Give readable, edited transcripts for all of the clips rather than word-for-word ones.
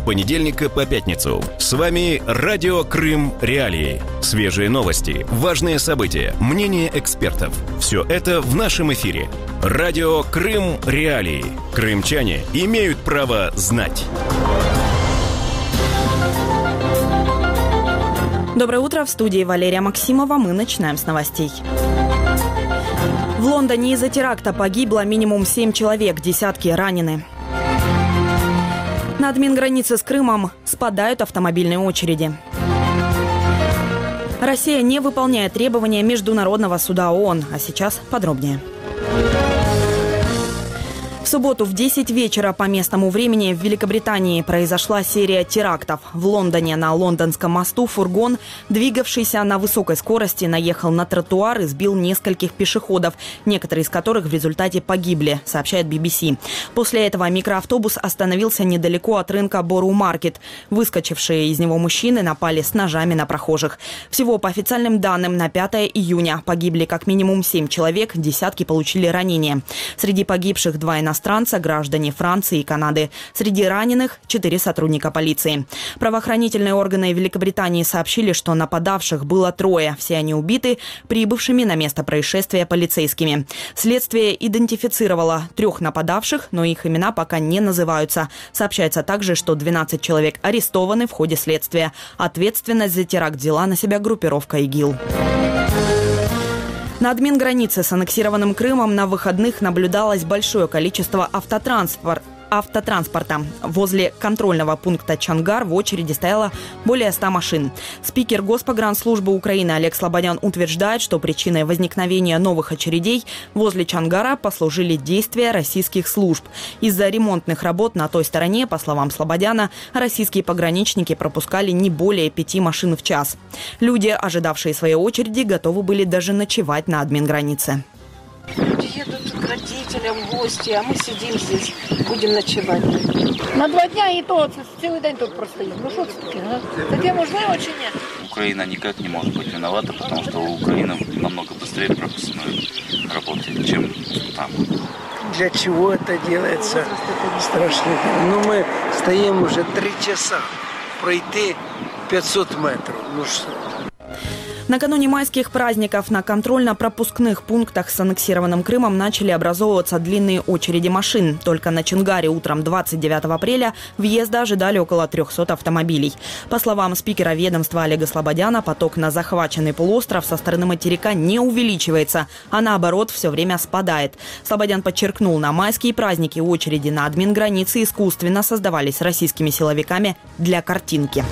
с понедельника по пятницу. С вами Радио Крым Реалии. Свежие новости, важные события, мнения экспертов. Все это в нашем эфире. Радио Крым Реалии. Крымчане имеют право знать. Доброе утро. В студии Валерия Максимова. Мы начинаем с новостей. В Лондоне из-за теракта погибло минимум 7 человек, десятки ранены. На админгранице с Крымом спадают автомобильные очереди. Россия не выполняет требования Международного суда ООН. А сейчас подробнее. В субботу в 10 вечера по местному времени в Великобритании произошла серия терактов. В Лондоне на Лондонском мосту фургон, двигавшийся на высокой скорости, наехал на тротуар и сбил нескольких пешеходов, некоторые из которых в результате погибли, сообщает BBC. После этого микроавтобус остановился недалеко от рынка Бору-Маркет. Выскочившие из него мужчины напали с ножами на прохожих. Всего по официальным данным на 5 июня погибли как минимум 7 человек, десятки получили ранения. Среди погибших 2 иностранца, граждане Франции и Канады. Среди раненых 4 сотрудника полиции. Правоохранительные органы Великобритании сообщили, что нападавших было 3. Все они убиты прибывшими на место происшествия полицейскими. Следствие идентифицировало 3 нападавших, но их имена пока не называются. Сообщается также, что 12 человек арестованы в ходе следствия. Ответственность за теракт взяла на себя группировка ИГИЛ. На админгранице с аннексированным Крымом на выходных наблюдалось большое количество автотранспорта. Возле контрольного пункта Чонгар в очереди стояло более 100 машин. Спикер Госпогранслужбы Украины Олег Слободян утверждает, что причиной возникновения новых очередей возле Чонгара послужили действия российских служб. Из-за ремонтных работ на той стороне, по словам Слободяна, российские пограничники пропускали не более 5 машин в час. Люди, ожидавшие своей очереди, готовы были даже ночевать на админгранице. Люди едут к родителям в гости, а мы сидим здесь, будем ночевать. На 2 дня и то целый день тут простоим. Ну что это таке, а? Таке можливо чи нет? Украина никак не может быть виновата, потому что Украина намного быстрее пропускной работает, чем там. Для чего это делается? Страшно. Ну, мы стоим уже 3 часа. Пройти 500 метров. Ну что? Накануне майских праздников на контрольно-пропускных пунктах с аннексированным Крымом начали образовываться длинные очереди машин. Только на Чонгаре утром 29 апреля въезда ожидали около 300 автомобилей. По словам спикера ведомства Олега Слободяна, поток на захваченный полуостров со стороны материка не увеличивается, а наоборот все время спадает. Слободян подчеркнул, на майские праздники очереди на админгранице искусственно создавались российскими силовиками для картинки.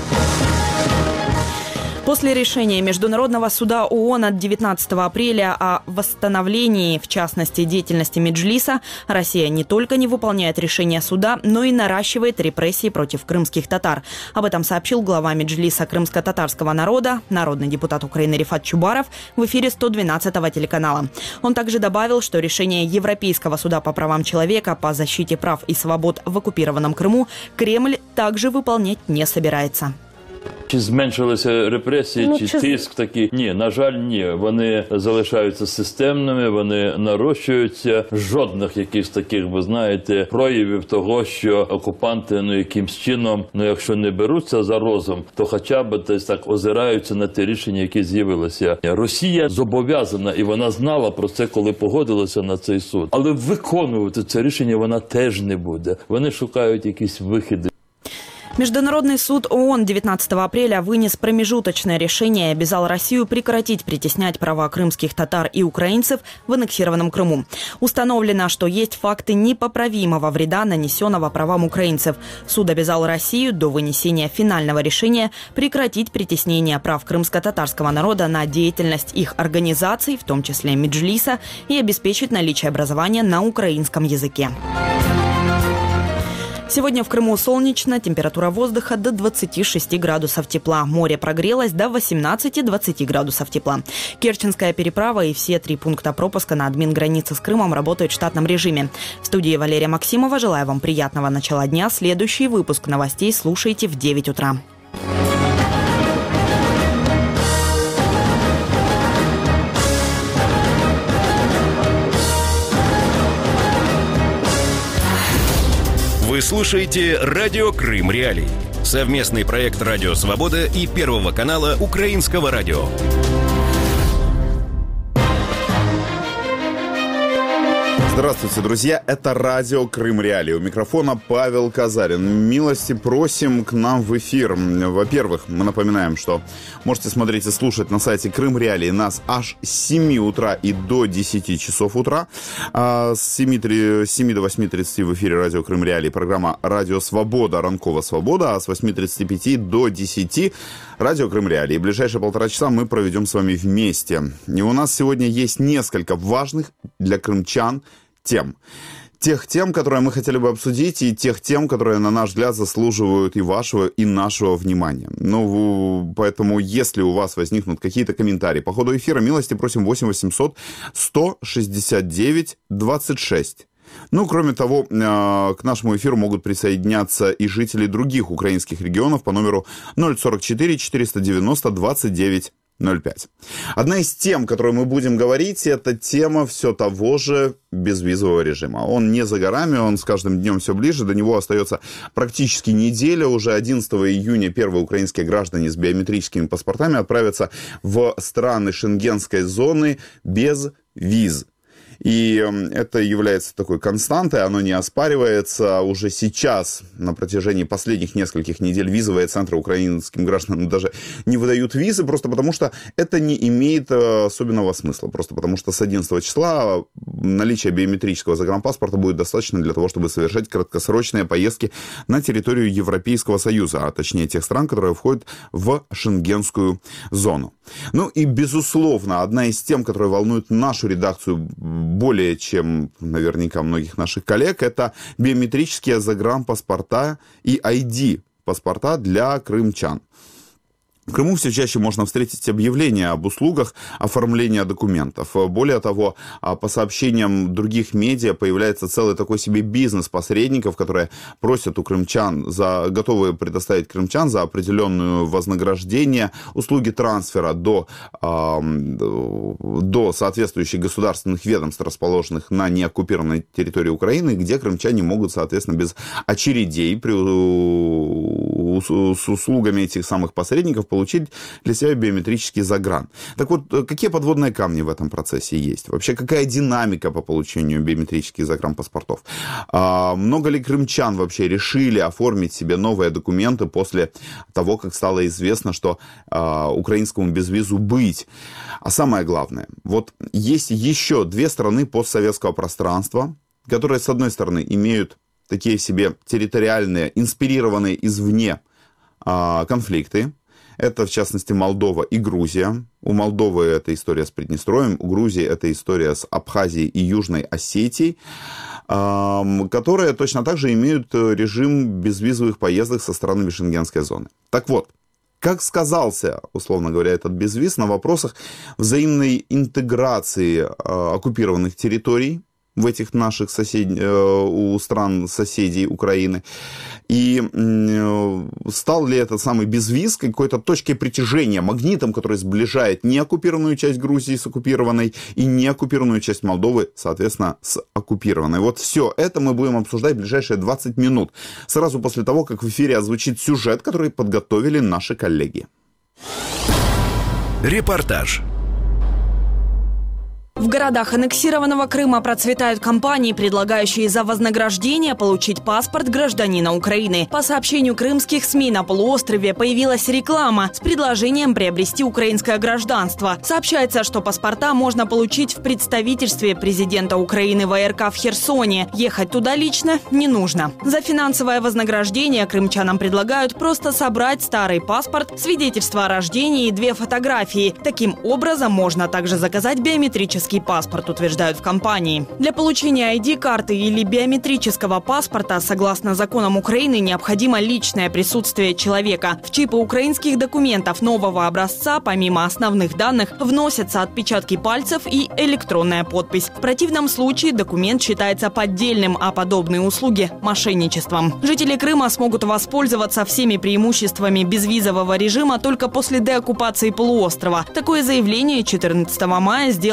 После решения Международного суда ООН от 19 апреля о восстановлении, в частности, деятельности Меджлиса, Россия не только не выполняет решение суда, но и наращивает репрессии против крымских татар. Об этом сообщил глава Меджлиса крымско-татарского народа, народный депутат Украины Рифат Чубаров в эфире 112-го телеканала. Он также добавил, что решение Европейского суда по правам человека по защите прав и свобод в оккупированном Крыму Кремль также выполнять не собирается. Чи зменшилися репресії, чи тиск такий? Ні, на жаль, ні. Вони залишаються системними, вони нарощуються. Жодних якихось таких, ви знаєте, проявів того, що окупанти, якимсь чином, якщо не беруться за розум, то хоча б десь так озираються на ті рішення, які з'явилися. Росія зобов'язана, і вона знала про це, коли погодилася на цей суд. Але виконувати це рішення вона теж не буде. Вони шукають якісь вихіди. Международный суд ООН 19 апреля вынес промежуточное решение и обязал Россию прекратить притеснять права крымских татар и украинцев в аннексированном Крыму. Установлено, что есть факты непоправимого вреда, нанесенного правам украинцев. Суд обязал Россию до вынесения финального решения прекратить притеснение прав крымско-татарского народа на деятельность их организаций, в том числе Меджлиса, и обеспечить наличие образования на украинском языке. Сегодня в Крыму солнечно, температура воздуха до 26 градусов тепла. Море прогрелось до 18-20 градусов тепла. Керченская переправа и все 3 пункта пропуска на админгранице с Крымом работают в штатном режиме. В студии Валерия Максимова. Желаю вам приятного начала дня. Следующий выпуск новостей слушайте в 9 утра. Вы Вы слушаете «Радио Крым Реалии». Совместный проект «Радио Свобода» и Первого канала Украинского радио. Здравствуйте, друзья! Это радио Крым Реалии. У микрофона Павел Казарин. Милости просим к нам в эфир. Во-первых, мы напоминаем, что можете смотреть и слушать на сайте Крым Реалии нас аж с 7 утра и до 10 часов утра. С 7 до 8:30 в эфире радио Крым Реалии программа «Радио Свобода», «Ранкова Свобода», а с 8:35 до 10 радио Крым Реалии. В ближайшие 1,5 часа мы проведем с вами вместе. И у нас сегодня есть несколько важных для крымчан тем. Тех тем, которые мы хотели бы обсудить, и тех тем, которые, на наш взгляд, заслуживают и вашего, и нашего внимания. Ну, поэтому, если у вас возникнут какие-то комментарии по ходу эфира, милости просим 8 800 169 26. Ну, кроме того, к нашему эфиру могут присоединяться и жители других украинских регионов по номеру 044 490 29 05. Одна из тем, о которой мы будем говорить, это тема все того же безвизового режима. Он не за горами, он с каждым днем все ближе, до него остается практически неделя. Уже 11 июня первые украинские граждане с биометрическими паспортами отправятся в страны шенгенской зоны без виз. И это является такой константой, оно не оспаривается. Уже сейчас, на протяжении последних нескольких недель, визовые центры украинским гражданам даже не выдают визы, просто потому что это не имеет особенного смысла. Просто потому что с 11 числа наличие биометрического загранпаспорта будет достаточно для того, чтобы совершать краткосрочные поездки на территорию Европейского Союза, а точнее тех стран, которые входят в шенгенскую зону. Ну и, безусловно, одна из тем, которая волнует нашу редакцию более чем наверняка многих наших коллег, это биометрические загранпаспорта и ID-паспорта для крымчан. В Крыму все чаще можно встретить объявления об услугах оформления документов. Более того, по сообщениям других медиа появляется целый такой себе бизнес посредников, которые просят у крымчан, готовы предоставить крымчан за определенное вознаграждение услуги трансфера до соответствующих государственных ведомств, расположенных на неоккупированной территории Украины, где крымчане могут, соответственно, без очередей с услугами этих самых посредников получить для себя биометрический загран. Так вот, какие подводные камни в этом процессе есть? Вообще, какая динамика по получению биометрических загранпаспортов? Много ли крымчан вообще решили оформить себе новые документы после того, как стало известно, что украинскому безвизу быть? А самое главное, вот есть еще две страны постсоветского пространства, которые, с одной стороны, имеют такие себе территориальные, инспирированные извне конфликты. Это, в частности, Молдова и Грузия. У Молдовы это история с Приднестровьем, у Грузии это история с Абхазией и Южной Осетией, которые точно так же имеют режим безвизовых поездок со странами шенгенской зоны. Так вот, как сказался, условно говоря, этот безвиз на вопросах взаимной интеграции оккупированных территорий в этих наших у стран соседей Украины. И стал ли этот самый безвиз какой-то точкой притяжения, магнитом, который сближает неоккупированную часть Грузии с оккупированной и неоккупированную часть Молдовы, соответственно, с оккупированной. Вот все это мы будем обсуждать в ближайшие 20 минут, сразу после того, как в эфире озвучит сюжет, который подготовили наши коллеги. Репортаж. В городах аннексированного Крыма процветают компании, предлагающие за вознаграждение получить паспорт гражданина Украины. По сообщению крымских СМИ, на полуострове появилась реклама с предложением приобрести украинское гражданство. Сообщается, что паспорта можно получить в представительстве президента Украины в АРК в Херсоне. Ехать туда лично не нужно. За финансовое вознаграждение крымчанам предлагают просто собрать старый паспорт, свидетельство о рождении и 2 фотографии. Таким образом, можно также заказать биометрический паспорт, утверждают в компании. Для получения ID-карты или биометрического паспорта, согласно законам Украины, необходимо личное присутствие человека. В чипы украинских документов нового образца, помимо основных данных, вносятся отпечатки пальцев и электронная подпись. В противном случае документ считается поддельным, а подобные услуги – мошенничеством. Жители Крыма смогут воспользоваться всеми преимуществами безвизового режима только после деоккупации полуострова. Такое заявление 14 мая сделал президент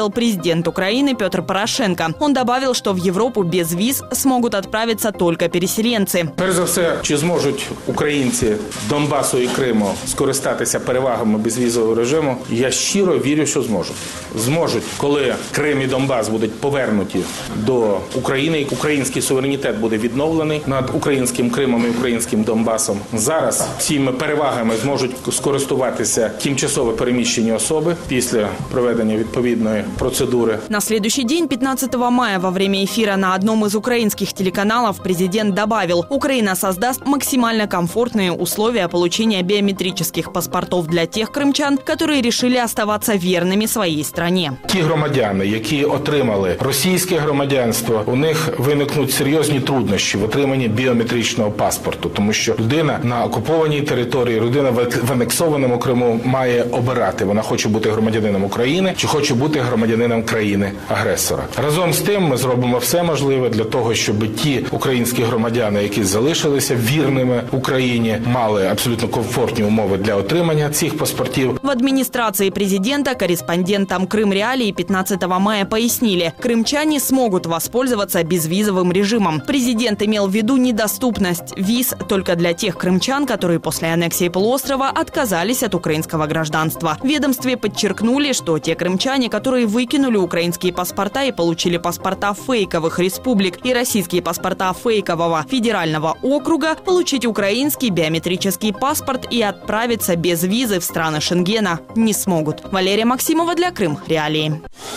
президент Украины Петр Порошенко. Он добавил, что в Европу без виз смогут отправиться только переселенцы. Перш за все, чи зможуть українці Донбасу і Криму скористатися перевагами безвізового режиму? Я щиро вірю, що зможуть. Зможуть, коли Крим і Донбас будуть повернуті до України, і український суверенітет буде відновлений над українським Кримом і українським Донбасом. Зараз цими перевагами зможуть скористуватися тимчасово переміщені особи після проведення відповідної процедури. На следующий день, 15 мая, во время эфира на одном из украинских телеканалов президент добавил, Украина создаст максимально комфортные условия получения биометрических паспортов для тех крымчан, которые решили оставаться верными своей стране. Ті громадяни, які отримали російське громадянство, у них виникнуть серйозні труднощі в отриманні біометричного паспорту, тому що людина на окупованій території, людина в анексованому Криму має обирати, вона хоче бути громадянином України чи хоче бути громадянином країни-агресора. Разом з тим ми зробимо все можливе для того, щоб ті українські громадяни, які залишилися вірними Україні, мали абсолютно комфортні умови для отримання цих паспортів. В администрации президента корреспондентам Крым Реалии 15 мая пояснили, крымчане смогут воспользоваться безвизовым режимом. Президент имел в виду недоступность виз только для тех крымчан, которые после аннексии полуострова отказались от украинского гражданства. В ведомстве подчеркнули, что те крымчане, которые выкинули украинские паспорта и получили паспорта фейковых республик и российские паспорта фейкового федерального округа, получить украинский биометрический паспорт и отправиться без визы в страны Шенгена не смогут. Валерия Максимова для Крым Реалии.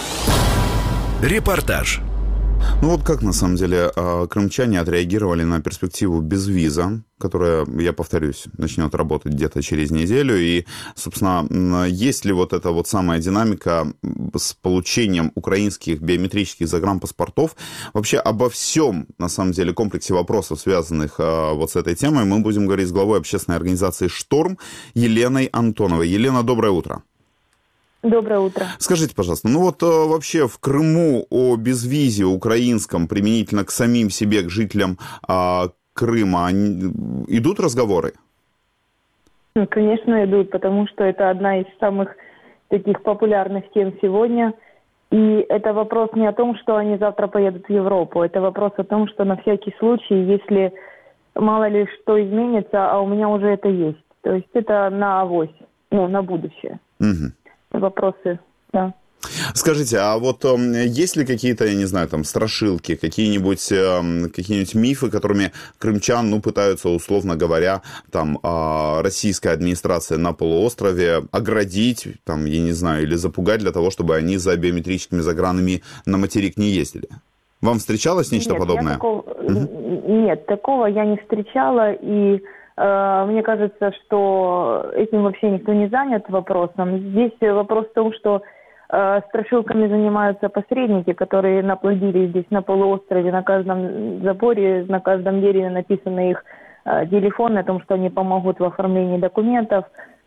Репортаж. Ну вот как, на самом деле, крымчане отреагировали на перспективу безвиза, которая, я повторюсь, начнет работать где-то через неделю. И, собственно, есть ли вот эта вот самая динамика с получением украинских биометрических загранпаспортов? Вообще обо всем, на самом деле, комплексе вопросов, связанных вот с этой темой, мы будем говорить с главой общественной организации «Шторм» Еленой Антоновой. Елена, доброе утро. Доброе утро. Скажите, пожалуйста, ну вот вообще в Крыму о безвизе украинском применительно к самим себе, к жителям Крыма, идут разговоры? Ну, конечно, идут, потому что это одна из самых таких популярных тем сегодня. И это вопрос не о том, что они завтра поедут в Европу, это вопрос о том, что на всякий случай, если мало ли что изменится, а у меня уже это есть. То есть это на авось, ну, на будущее. Угу. Вопросы, да. Скажите, а вот есть ли какие-то, я не знаю, там, страшилки, какие-нибудь мифы, которыми крымчан, ну, пытаются, условно говоря, там, российская администрация на полуострове оградить, там, я не знаю, или запугать для того, чтобы они за биометрическими загранами на материк не ездили? Вам встречалось нечто подобное? Нет, такого я не встречала, и мне кажется, что этим вообще никто не занят вопросом. Здесь вопрос в том, что страшилками занимаются посредники, которые наплодили здесь на полуострове, на каждом заборе, на каждом дереве написаны их телефоны о том, что они помогут в оформлении документов.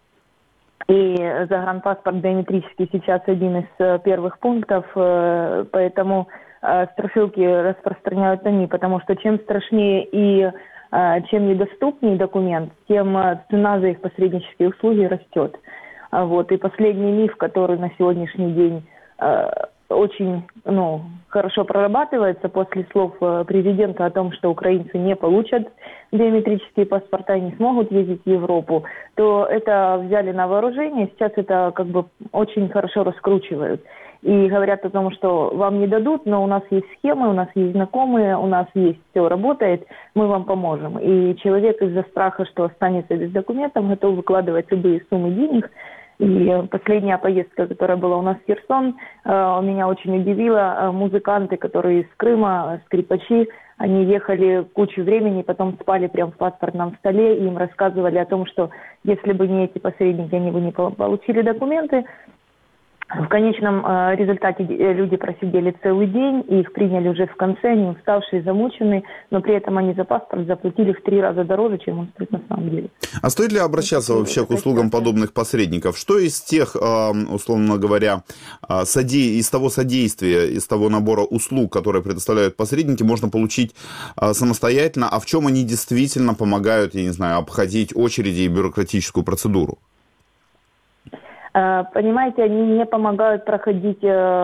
И загранпаспорт биометрический сейчас один из первых пунктов, поэтому страшилки распространяют они, потому что чем страшнее и чем недоступнее документ, тем цена за их посреднические услуги растет. Вот. И последний миф, который на сегодняшний день очень хорошо прорабатывается после слов президента о том, что украинцы не получат биометрические паспорта и не смогут ездить в Европу, то это взяли на вооружение, сейчас это как бы очень хорошо раскручивают. И говорят о том, что вам не дадут, но у нас есть схемы, у нас есть знакомые, у нас есть все работает, мы вам поможем. И человек из-за страха, что останется без документов, готов выкладывать любые суммы денег. И последняя поездка, которая была у нас в Херсон, меня очень удивила. Музыканты, которые из Крыма, скрипачи, они ехали кучу времени, потом спали прямо в паспортном столе, и им рассказывали о том, что если бы не эти посредники, они бы не получили документы. В конечном результате люди просидели целый день, и их приняли уже в конце, они уставшие, замученные, но при этом они за паспорт заплатили в 3 раза дороже, чем он стоит на самом деле. А стоит ли обращаться вообще к услугам подобных посредников? Что из тех, условно говоря, из того содействия, из того набора услуг, которые предоставляют посредники, можно получить самостоятельно, а в чем они действительно помогают, я не знаю, обходить очереди и бюрократическую процедуру? Понимаете, они не помогают проходить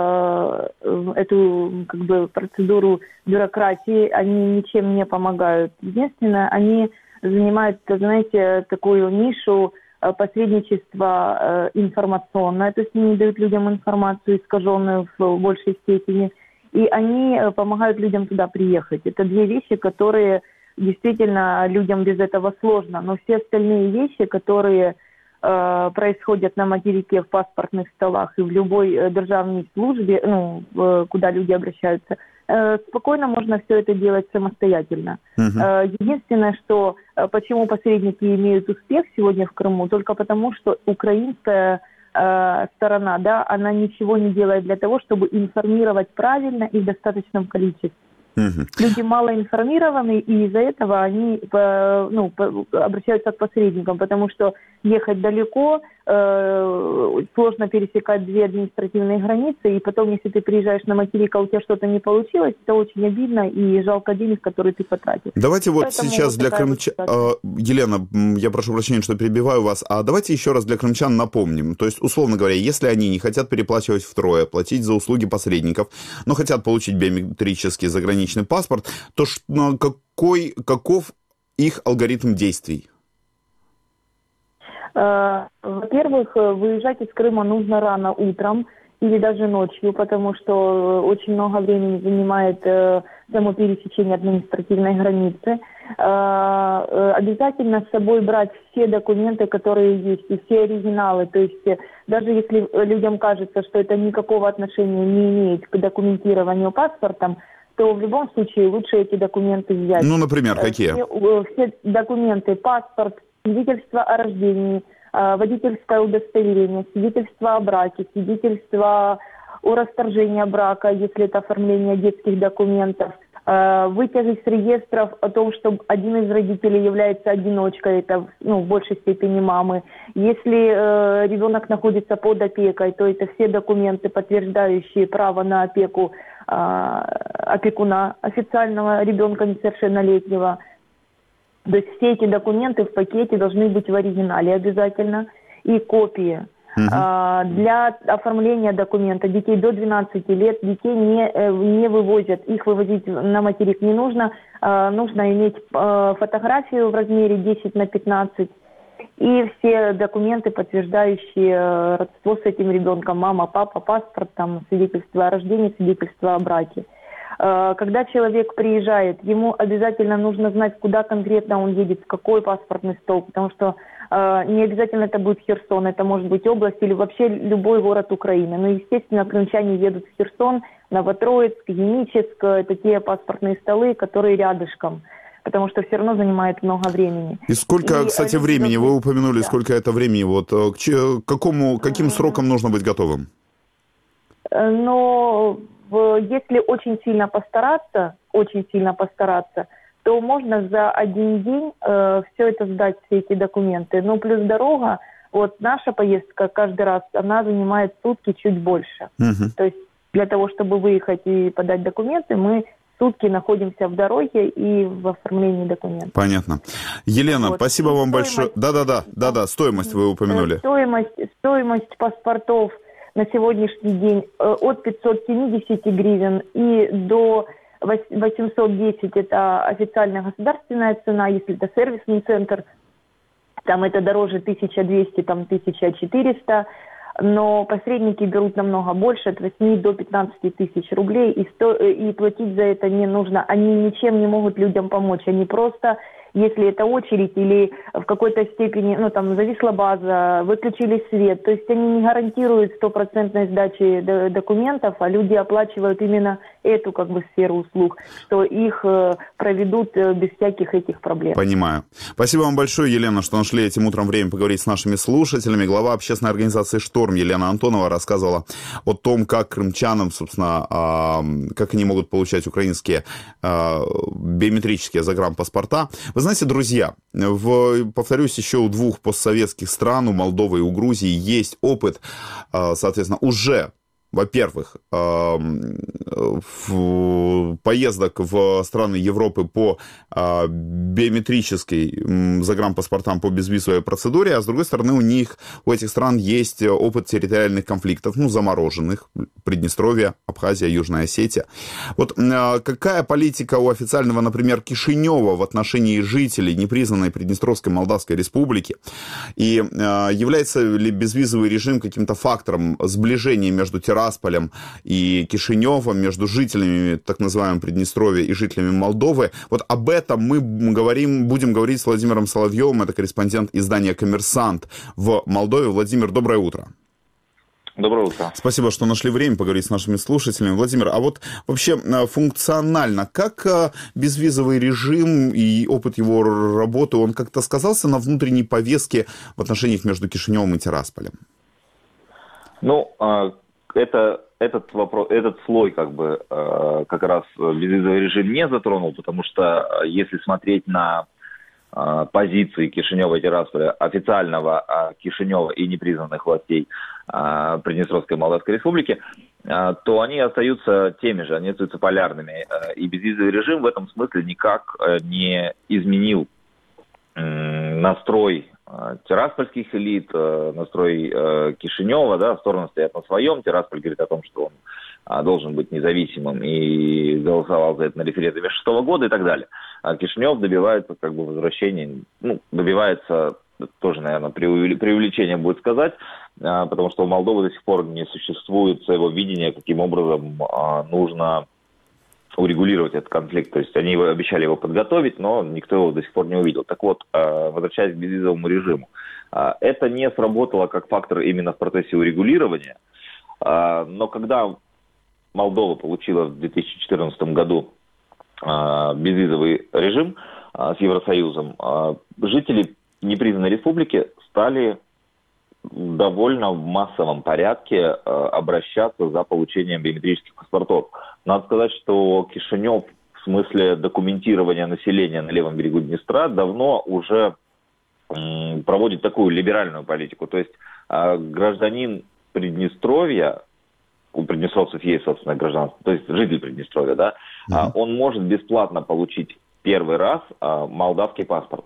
эту как бы процедуру бюрократии, они ничем не помогают. Единственное, они занимают, знаете, такую нишу посредничества информационное, то есть они дают людям информацию искаженную в большей степени, и они помогают людям туда приехать. Это две вещи, которые действительно людям без этого сложно, но все остальные вещи, которые происходят на материке в паспортных столах и в любой державной службе, куда люди обращаются, спокойно можно все это делать самостоятельно. Единственное, что почему посредники имеют успех сегодня в Крыму, только потому, что украинская сторона, да, она ничего не делает для того, чтобы информировать правильно и в достаточном количестве. Люди мало информированы, и из-за этого они обращаются к посредникам, потому что ехать далеко, сложно пересекать две административные границы, и потом, если ты приезжаешь на материк, а у тебя что-то не получилось, это очень обидно и жалко денег, которые ты потратил. Давайте вот поэтому сейчас вот для крымчан... Елена, я прошу прощения, что перебиваю вас, а давайте еще раз для крымчан напомним. То есть, условно говоря, если они не хотят переплачивать втрое, платить за услуги посредников, но хотят получить биометрический заграничный паспорт, то каков их алгоритм действий? Во-первых, выезжать из Крыма нужно рано утром или даже ночью, потому что очень много времени занимает само пересечение административной границы. Обязательно с собой брать все документы, которые есть, и все оригиналы. То есть даже если людям кажется, что это никакого отношения не имеет к документированию паспортом, то в любом случае лучше эти документы взять. Ну, например, какие? Все документы, паспорт, свидетельство о рождении, водительское удостоверение, свидетельство о браке, свидетельство о расторжении брака, если это оформление детских документов, вытяги с реестров о том, что один из родителей является одиночкой, это в большей степени мамы. Если ребенок находится под опекой, то это все документы, подтверждающие право на опеку опекуна, официального ребенка несовершеннолетнего. То есть все эти документы в пакете должны быть в оригинале обязательно и копии. Для оформления документа детей до 12 лет, детей не вывозят, их вывозить на материк не нужно. Нужно иметь фотографию в размере 10×15 и все документы, подтверждающие родство с этим ребенком, мама, папа, паспорт, там, свидетельство о рождении, свидетельство о браке. Когда человек приезжает, ему обязательно нужно знать, куда конкретно он едет, в какой паспортный стол, потому что не обязательно это будет Херсон, это может быть область или вообще любой город Украины. Но, естественно, крымчане едут в Херсон, Новотроицк, Еническ, это те паспортные столы, которые рядышком, потому что все равно занимает много времени. И сколько, кстати, времени, вы упомянули, сколько это времени, вот, каким сроком нужно быть готовым? Если очень сильно постараться, то можно за один день все это сдать, все эти документы. Ну, плюс дорога, вот наша поездка каждый раз, она занимает сутки чуть больше. То есть для того, чтобы выехать и подать документы, мы сутки находимся в дороге и в оформлении документов. Понятно. Елена, спасибо вам большое. Да, стоимость вы упомянули. Стоимость паспортов на сегодняшний день от 570 гривен и до 810 это официальная государственная цена, если это сервисный центр, там это дороже 1200, там 1400, но посредники берут намного больше, от 8 до 15 тысяч рублей, и платить за это не нужно, они ничем не могут людям помочь, они просто... Если это очередь или в какой-то степени, зависла база, выключили свет, то есть они не гарантируют стопроцентной сдачи документов, а люди оплачивают именно эту сферу услуг, что их проведут без всяких этих проблем. Понимаю. Спасибо вам большое, Елена, что нашли этим утром время поговорить с нашими слушателями. Глава общественной организации «Шторм» Елена Антонова рассказывала о том, как крымчанам, собственно, как они могут получать украинские биометрические загранпаспорта. Вы знаете, друзья, повторюсь, еще у двух постсоветских стран, у Молдовы и у Грузии, есть опыт, соответственно, уже во-первых, поездок в страны Европы по биометрической загранпаспортам по безвизовой процедуре, а с другой стороны у этих стран есть опыт территориальных конфликтов, замороженных, Приднестровье, Абхазия, Южная Осетия. Вот какая политика у официального, например, Кишинева в отношении жителей непризнанной Приднестровской Молдавской Республики? И является ли безвизовый режим каким-то фактором сближения между Тирасполем и Кишиневом, между жителями так называемого Приднестровья и жителями Молдовы? Вот об этом мы будем говорить с Владимиром Соловьевым, это корреспондент издания «Коммерсант» в Молдове. Владимир, доброе утро. Доброе утро. Спасибо, что нашли время поговорить с нашими слушателями. Владимир, а вот вообще функционально, как безвизовый режим и опыт его работы, он как-то сказался на внутренней повестке в отношениях между Кишиневым и Тирасполем? Этот вопрос, этот слой как раз безвизовый режим не затронул, потому что если смотреть на позиции Кишинева и Тирасполя, официального Кишинева и непризнанных властей Приднестровской Молдавской Республики, то они остаются теми же, они остаются полярными. И безвизовый режим в этом смысле никак не изменил настрой тираспольских элит, настрой Кишинева, в сторону стоят на своем. Тирасполь говорит о том, что он должен быть независимым и голосовал за это на референдуме 2006 года и так далее. А Кишинев добивается возвращения, добивается, тоже, наверное, преувеличение будет сказать, потому что у Молдовы до сих пор не существует своего видения, каким образом нужно урегулировать этот конфликт. То есть они обещали его подготовить, но никто его до сих пор не увидел. Так вот, возвращаясь к безвизовому режиму, это не сработало как фактор именно в процессе урегулирования, но когда Молдова получила в 2014 году безвизовый режим с Евросоюзом, жители непризнанной республики стали довольно в массовом порядке обращаться за получением биометрических паспортов. Надо сказать, что Кишинев в смысле документирования населения на левом берегу Днестра давно уже проводит такую либеральную политику. То есть гражданин Приднестровья, у приднестровцев есть собственное гражданство, то есть житель Приднестровья, он может бесплатно получить первый раз молдавский паспорт.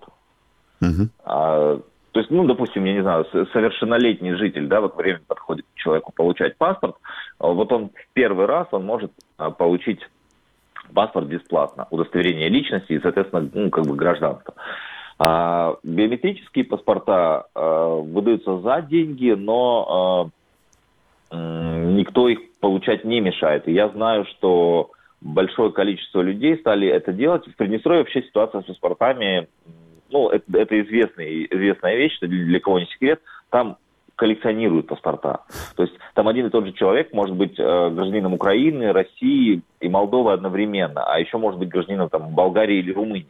То есть, допустим, я не знаю, совершеннолетний житель, время подходит человеку получать паспорт, вот он в первый раз он может получить паспорт бесплатно, удостоверение личности и, соответственно, гражданство. Биометрические паспорта выдаются за деньги, но никто их получать не мешает. И я знаю, что большое количество людей стали это делать. В Приднестровье вообще ситуация с паспортами, это известная вещь, что для кого не секрет, там коллекционируют паспорта. То есть там один и тот же человек может быть гражданином Украины, России и Молдовы одновременно, а еще может быть гражданином Болгарии или Румынии.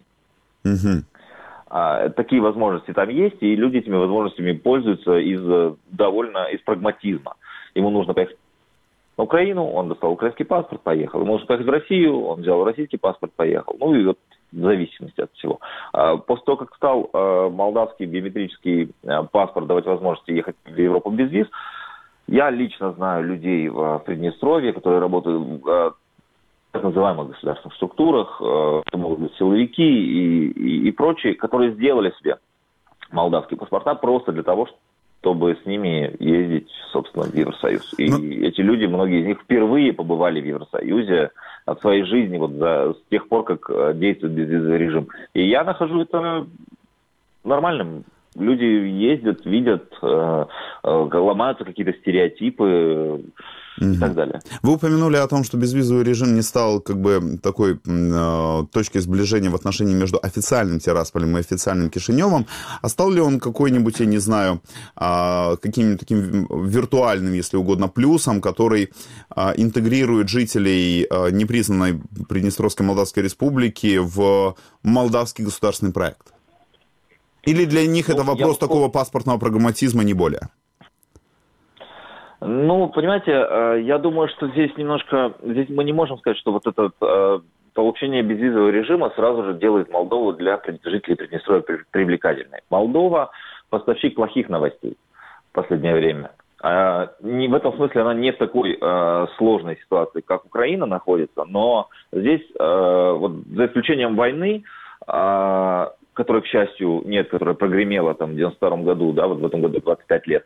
Такие возможности там есть, и люди этими возможностями пользуются из прагматизма. Ему нужно поехать на Украину, он достал украинский паспорт, поехал. Ему нужно поехать в Россию, он взял российский паспорт, поехал. И вот в зависимости от всего. После того, как стал молдавский биометрический паспорт давать возможность ехать в Европу без виз, я лично знаю людей в Приднестровье, которые работают в так называемых государственных структурах, это могут быть силовики и прочие, которые сделали себе молдавские паспорта просто для того, чтобы с ними ездить, собственно, в Евросоюз. И эти люди, многие из них впервые побывали в Евросоюзе в своей жизни с тех пор, как действует безвизовый режим. И я нахожу это нормальным. Люди ездят, видят, ломаются какие-то стереотипы и так далее. Вы упомянули о том, что безвизовый режим не стал такой точкой сближения в отношении между официальным Тирасполем и официальным Кишиневым. А стал ли он какой-нибудь, я не знаю, каким-нибудь таким виртуальным, если угодно, плюсом, который интегрирует жителей непризнанной Приднестровской Молдавской Республики в молдавский государственный проект? Или для них это вопрос такого паспортного прагматизма, не более? Понимаете, я думаю, что здесь мы не можем сказать, что вот это получение безвизового режима сразу же делает Молдову для жителей Приднестровья привлекательной. Молдова – поставщик плохих новостей в последнее время. В этом смысле она не в такой сложной ситуации, как Украина находится, но здесь, вот, за исключением войны, которой, к счастью, нет, которая прогремела там, в 92 году, да, вот в этом году 25 лет,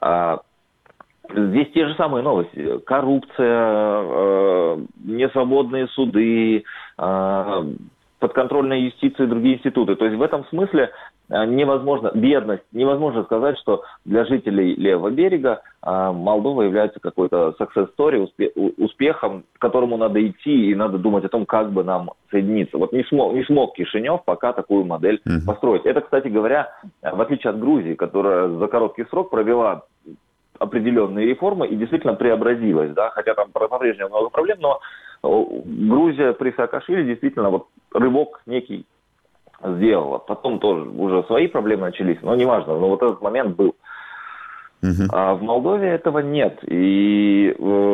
здесь те же самые новости. Коррупция, несвободные суды, подконтрольная юстиция и другие институты. То есть в этом смысле невозможно, бедность, невозможно сказать, что для жителей левого берега Молдова является какой-то success story, успехом, к которому надо идти и надо думать о том, как бы нам соединиться. Вот не смог Кишинев пока такую модель построить. Это, кстати говоря, в отличие от Грузии, которая за короткий срок провела определенные реформы и действительно преобразилась, да, хотя там по-прежнему много проблем, но Грузия при Саакашвили действительно вот рывок некий сделала. Потом тоже уже свои проблемы начались, но неважно, но вот этот момент был. А в Молдове этого нет. И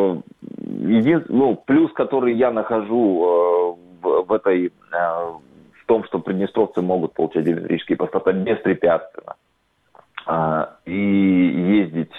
плюс, который я нахожу в том, что приднестровцы могут получать биометрические паспорта беспрепятственно и ездить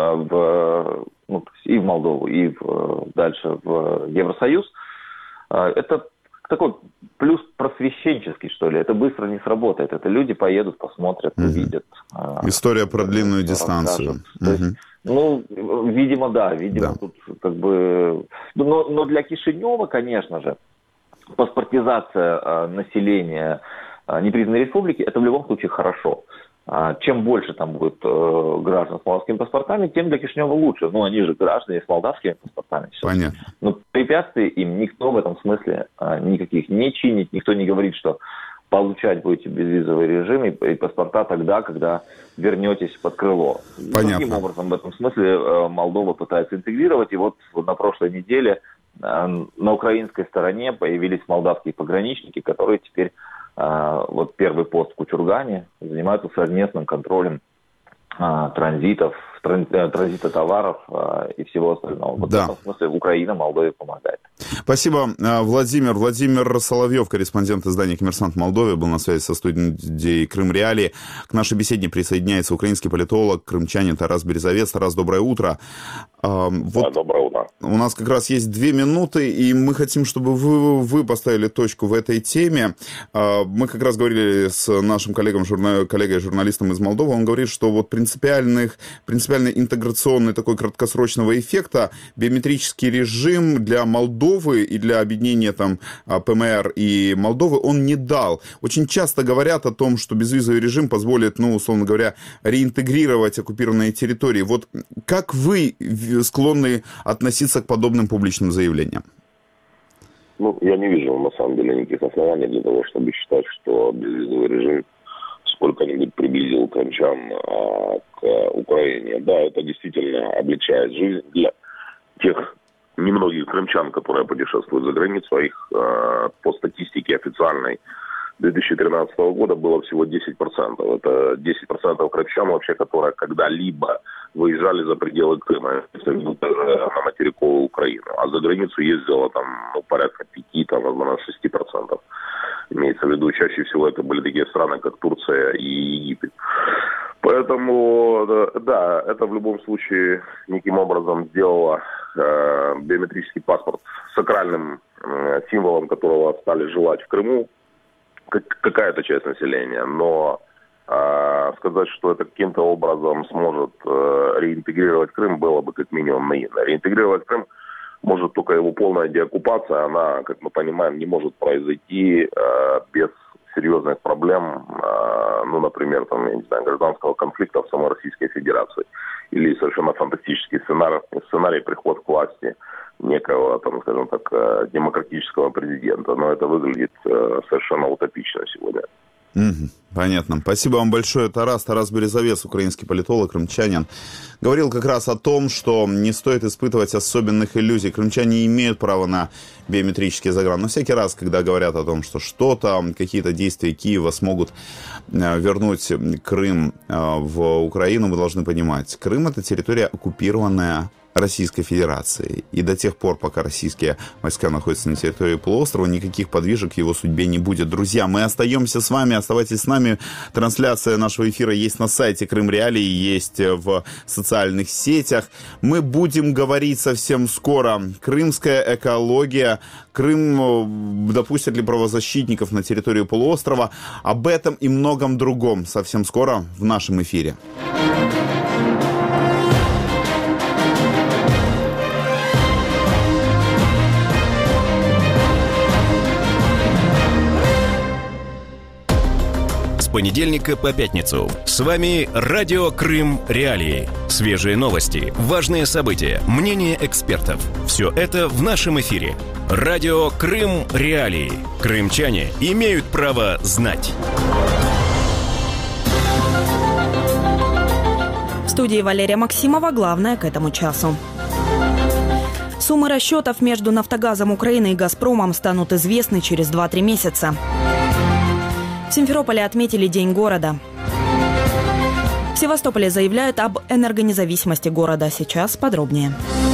и в Молдову, и дальше в Евросоюз, это такой плюс просвещенческий, что ли. Это быстро не сработает. Это люди поедут, посмотрят, увидят. История про длинную дистанцию. Есть, видимо, да. Видимо, тут как бы... Но для Кишинева, конечно же, паспортизация населения непризнанной республики, это в любом случае хорошо. Чем больше там будет граждан с молдавскими паспортами, тем для Кишинева лучше. Ну, они же граждане с молдавскими паспортами. Понятно. Но препятствий им никто в этом смысле никаких не чинит. Никто не говорит, что получать будете безвизовый режим и паспорта тогда, когда вернетесь под крыло. Понятно. Таким образом, в этом смысле Молдова пытается интегрировать. И вот на прошлой неделе на украинской стороне появились молдавские пограничники, которые теперь... вот первый пост в Кучургане занимаются совместным контролем транзита товаров и всего остального. Вот в этом смысле Украина Молдове помогает. Спасибо, Владимир. Владимир Соловьев, корреспондент издания «Коммерсант» в Молдове, был на связи со студией «Крым Реалии». К нашей беседе присоединяется украинский политолог, крымчанин Тарас Березовец. Тарас, доброе утро. Доброе утро. У нас как раз есть 2 минуты, и мы хотим, чтобы вы поставили точку в этой теме. Мы как раз говорили с нашим коллегой-журналистом из Молдовы. Он говорит, что вот принципиальный интеграционный такой краткосрочного эффекта биометрический режим для Молдовы и для объединения там ПМР и Молдовы он не дал. Очень часто говорят о том, что безвизовый режим позволит, условно говоря, реинтегрировать оккупированные территории. Вот как вы склонны относиться к подобным публичным заявлениям? Я не вижу, на самом деле, никаких оснований для того, чтобы считать, что безвизовый режим сколько-нибудь приблизил крымчан к Украине. Да, это действительно облегчает жизнь для тех немногих крымчан, которые путешествуют за границу. Их по статистике официальной 2013 года было всего 10%. Это 10% крымчан вообще, которые когда-либо выезжали за пределы Крыма, даже на материковую Украину. А за границу ездило там порядка 5, возможно, 6%. Имеется в виду, чаще всего это были такие страны, как Турция и Египет. Поэтому, да, это в любом случае неким образом сделало биометрический паспорт сакральным символом, которого стали желать в Крыму какая-то часть населения. Но сказать, что это каким-то образом сможет реинтегрировать Крым, было бы как минимум наивно. Реинтегрировать Крым может только его полная деоккупация. Она, как мы понимаем, не может произойти без серьезных проблем, например, гражданского конфликта в самой Российской Федерации. Или совершенно фантастический сценарий приход к власти некого, скажем так, демократического президента. Но это выглядит совершенно утопично сегодня. Понятно. Спасибо вам большое, Тарас. Тарас Березовец, украинский политолог, крымчанин, говорил как раз о том, что не стоит испытывать особенных иллюзий. Крымчане имеют право на биометрический загран. Но всякий раз, когда говорят о том, что что-то, какие-то действия Киева смогут вернуть Крым в Украину, мы должны понимать, Крым — это территория, оккупированная Российской Федерации. И до тех пор, пока российские войска находятся на территории полуострова, никаких подвижек в его судьбе не будет. Друзья, мы остаемся с вами, оставайтесь с нами. Трансляция нашего эфира есть на сайте Крым Реалии, есть в социальных сетях. Мы будем говорить совсем скоро. Крымская экология, Крым допустят ли правозащитников на территорию полуострова. Об этом и многом другом совсем скоро в нашем эфире. С понедельника по пятницу. С вами Радио Крым Реалии. Свежие новости, важные события, мнения экспертов. Все это в нашем эфире. Радио Крым Реалии. Крымчане имеют право знать. В студии Валерия Максимова. Главное к этому часу. Суммы расчетов между «Нафтогазом» Украины и «Газпромом» станут известны через 2-3 месяца. В Симферополе отметили День города. В Севастополе заявляют об энергонезависимости города. Сейчас подробнее.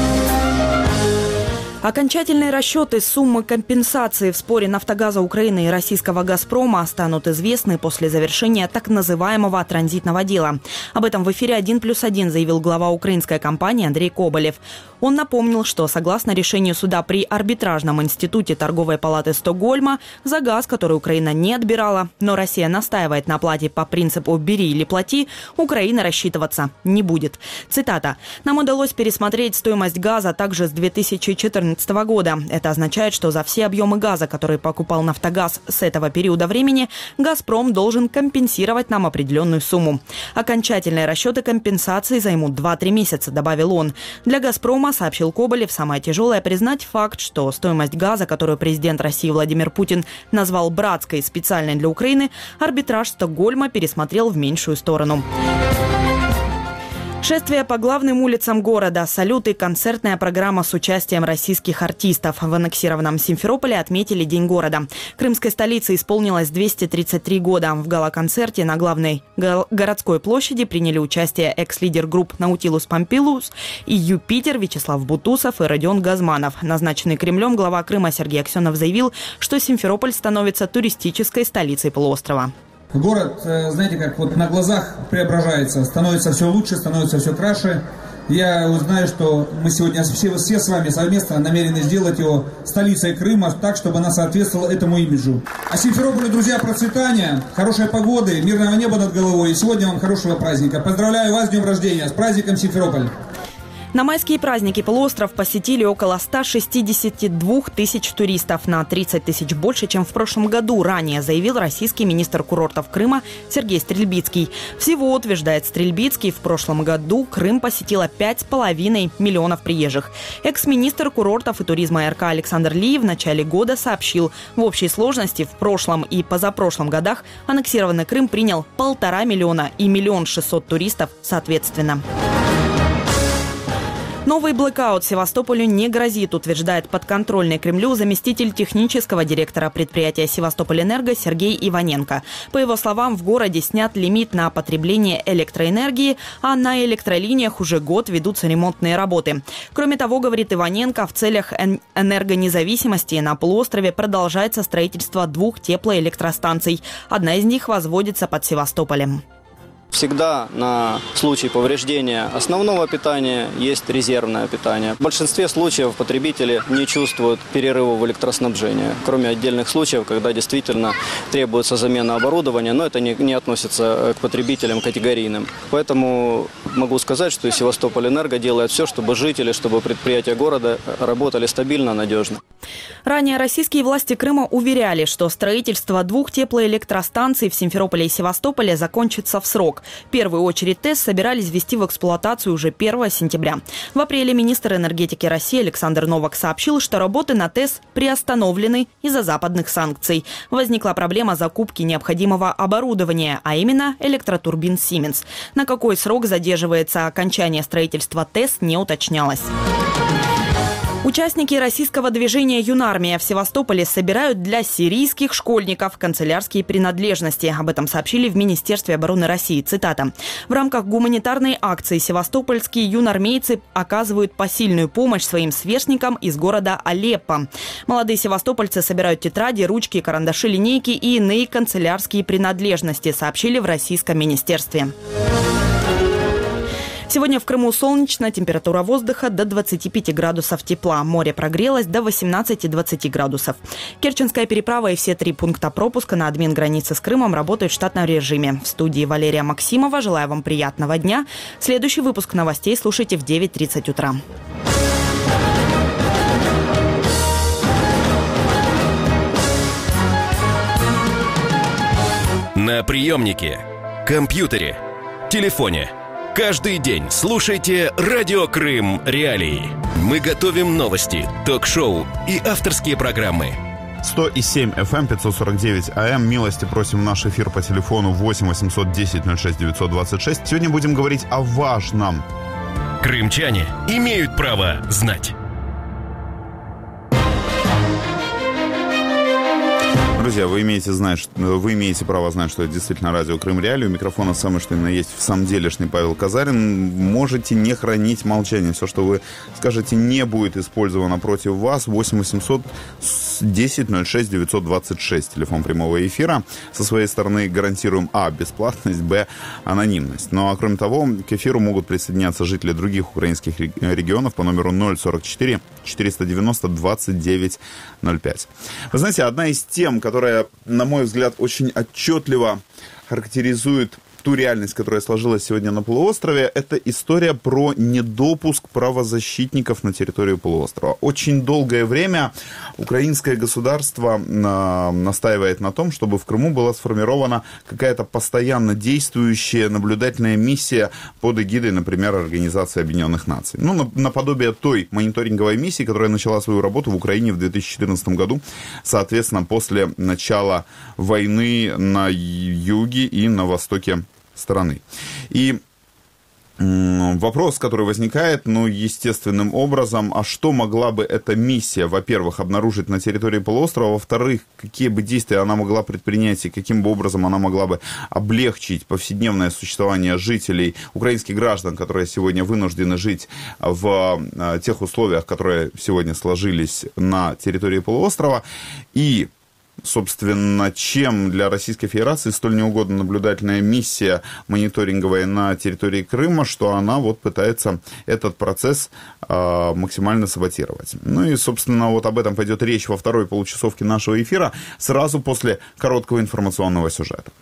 Окончательные расчеты суммы компенсации в споре «Нафтогаза» Украины и российского «Газпрома» станут известны после завершения так называемого транзитного дела. Об этом в эфире «1+1» заявил глава украинской компании Андрей Коболев. Он напомнил, что согласно решению суда при арбитражном институте торговой палаты Стокгольма за газ, который Украина не отбирала, но Россия настаивает на оплате по принципу «бери или плати», Украина рассчитываться не будет. Цитата. «Нам удалось пересмотреть стоимость газа также с 2014 года. Это означает, что за все объемы газа, которые покупал «Нафтогаз» с этого периода времени, «Газпром» должен компенсировать нам определенную сумму. Окончательные расчеты компенсации займут 2-3 месяца», добавил он. Для «Газпрома», сообщил Коболев, самое тяжелое признать факт, что стоимость газа, которую президент России Владимир Путин назвал братской, специальной для Украины, арбитраж Стокгольма пересмотрел в меньшую сторону. Шествие по главным улицам города, салюты, концертная программа с участием российских артистов. В аннексированном Симферополе отметили День города. Крымской столице исполнилось 233 года. В гала-концерте на главной городской площади приняли участие экс-лидер групп «Наутилус Помпилиус» и «Юпитер» Вячеслав Бутусов и Родион Газманов. Назначенный Кремлем глава Крыма Сергей Аксенов заявил, что Симферополь становится туристической столицей полуострова. Город, знаете, как вот на глазах преображается, становится все лучше, становится все краше. Я знаю, что мы сегодня все с вами совместно намерены сделать его столицей Крыма так, чтобы она соответствовала этому имиджу. А Симферополю, друзья, процветания, хорошей погоды, мирного неба над головой. И сегодня вам хорошего праздника. Поздравляю вас с днем рождения, с праздником Симферополь! На майские праздники полуостров посетили около 162 тысяч туристов, на 30 тысяч больше, чем в прошлом году, ранее заявил российский министр курортов Крыма Сергей Стрельбицкий. Всего, утверждает Стрельбицкий, в прошлом году Крым посетило 5,5 миллионов приезжих. Экс-министр курортов и туризма РК Александр Лиев в начале года сообщил, в общей сложности в прошлом и позапрошлом годах аннексированный Крым принял 1,5 миллиона и 1 600 000 туристов соответственно. Новый блэкаут Севастополю не грозит, утверждает подконтрольный Кремлю заместитель технического директора предприятия «Севастополь-Энерго» Сергей Иваненко. По его словам, в городе снят лимит на потребление электроэнергии, а на электролиниях уже год ведутся ремонтные работы. Кроме того, говорит Иваненко, в целях энергонезависимости на полуострове продолжается строительство 2 теплоэлектростанций. Одна из них возводится под Севастополем. Всегда на случай повреждения основного питания есть резервное питание. В большинстве случаев потребители не чувствуют перерыва в электроснабжении, кроме отдельных случаев, когда действительно требуется замена оборудования, но это не относится к потребителям категорийным. Поэтому могу сказать, что Севастополь-Энерго делает все, чтобы жители, чтобы предприятия города работали стабильно, надежно. Ранее российские власти Крыма уверяли, что строительство 2 теплоэлектростанций в Симферополе и Севастополе закончится в срок. В первую очередь ТЭС собирались ввести в эксплуатацию уже 1 сентября. В апреле министр энергетики России Александр Новак сообщил, что работы на ТЭС приостановлены из-за западных санкций. Возникла проблема закупки необходимого оборудования, а именно электротурбин «Сименс». На какой срок задерживается окончание строительства ТЭС, не уточнялось. Участники российского движения «Юнармия» в Севастополе собирают для сирийских школьников канцелярские принадлежности. Об этом сообщили в Министерстве обороны России. Цитата. В рамках гуманитарной акции севастопольские юнармейцы оказывают посильную помощь своим сверстникам из города Алеппо. Молодые севастопольцы собирают тетради, ручки, карандаши, линейки и иные канцелярские принадлежности, сообщили в российском министерстве. Сегодня в Крыму солнечно, температура воздуха до 25 градусов тепла. Море прогрелось до 18-20 градусов. Керченская переправа и все 3 пункта пропуска на админ-границе с Крымом работают в штатном режиме. В студии Валерия Максимова. Желаю вам приятного дня. Следующий выпуск новостей слушайте в 9:30 утра. На приемнике, компьютере, телефоне. Каждый день слушайте «Радио Крым. Реалии». Мы готовим новости, ток-шоу и авторские программы. 100,7 FM, 549 AM. Милости просим в наш эфир по телефону 8 810 06 926. Сегодня будем говорить о важном. Крымчане имеют право знать. Друзья, вы имеете право знать, что это действительно радио Крым Реалии. У микрофона самый что ни на есть в самом делешный Павел Казарин. Можете не хранить молчание. Все, что вы скажете, не будет использовано против вас. 8 800 10 06 926. Телефон прямого эфира. Со своей стороны гарантируем а. бесплатность, б. анонимность. Ну а кроме того, к эфиру могут присоединяться жители других украинских регионов по номеру 044 490 2905. Вы знаете, одна из тем, которая, на мой взгляд, очень отчетливо характеризует ту реальность, которая сложилась сегодня на полуострове, это история про недопуск правозащитников на территорию полуострова. Очень долгое время украинское государство настаивает на том, чтобы в Крыму была сформирована какая-то постоянно действующая наблюдательная миссия под эгидой, например, Организации Объединенных Наций. Ну, наподобие той мониторинговой миссии, которая начала свою работу в Украине в 2014 году, соответственно, после начала войны на юге и на востоке страны. И вопрос, который возникает, естественным образом, а что могла бы эта миссия, во-первых, обнаружить на территории полуострова, во-вторых, какие бы действия она могла предпринять и каким бы образом она могла бы облегчить повседневное существование жителей, украинских граждан, которые сегодня вынуждены жить в тех условиях, которые сегодня сложились на территории полуострова, и собственно, чем для Российской Федерации столь неугодна наблюдательная миссия мониторинговая на территории Крыма, что она пытается этот процесс максимально саботировать. Ну и, собственно, об этом пойдет речь во второй получасовке нашего эфира, сразу после короткого информационного сюжета.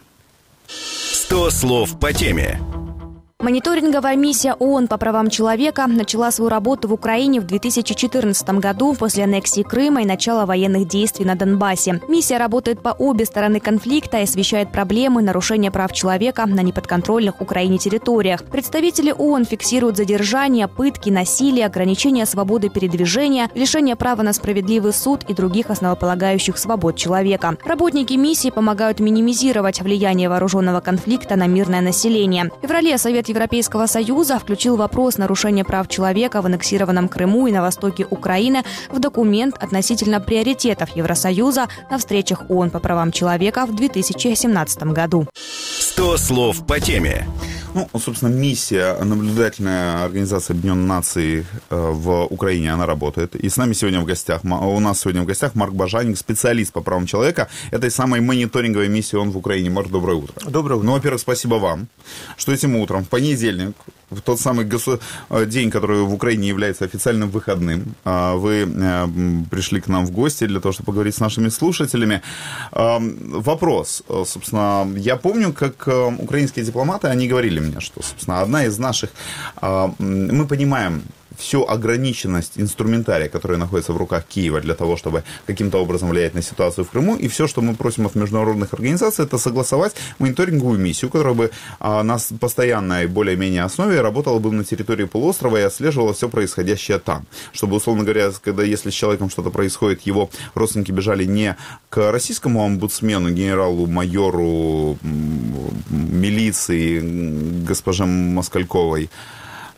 100 слов по теме. Мониторинговая миссия ООН по правам человека начала свою работу в Украине в 2014 году после аннексии Крыма и начала военных действий на Донбассе. Миссия работает по обе стороны конфликта и освещает проблемы нарушения прав человека на неподконтрольных Украине территориях. Представители ООН фиксируют задержания, пытки, насилие, ограничения свободы передвижения, лишение права на справедливый суд и других основополагающих свобод человека. Работники миссии помогают минимизировать влияние вооруженного конфликта на мирное население. В феврале Совет Европейского Союза включил вопрос нарушения прав человека в аннексированном Крыму и на востоке Украины в документ относительно приоритетов Евросоюза на встречах ООН по правам человека в 2017 году. 100 слов по теме. Собственно, миссия наблюдательная Организации Объединенных Наций в Украине, она работает. И с нами сегодня у нас сегодня в гостях Марк Бажаник, специалист по правам человека этой самой мониторинговой миссии ООН в Украине. Марк, доброе утро. Доброе утро. Во-первых, спасибо вам, что этим утром, в понедельник, в тот самый день, который в Украине является официальным выходным, вы пришли к нам в гости для того, чтобы поговорить с нашими слушателями. Вопрос, собственно, я помню, как украинские дипломаты, они говорили мне, что, собственно, одна из наших... Мы понимаем всю ограниченность инструментария, который находится в руках Киева для того, чтобы каким-то образом влиять на ситуацию в Крыму. И все, что мы просим от международных организаций, это согласовать мониторинговую миссию, которая бы на постоянной, более-менее основе работала бы на территории полуострова и отслеживала все происходящее там. Чтобы, условно говоря, если с человеком что-то происходит, его родственники бежали не к российскому омбудсмену, генералу, майору милиции, госпоже Москальковой,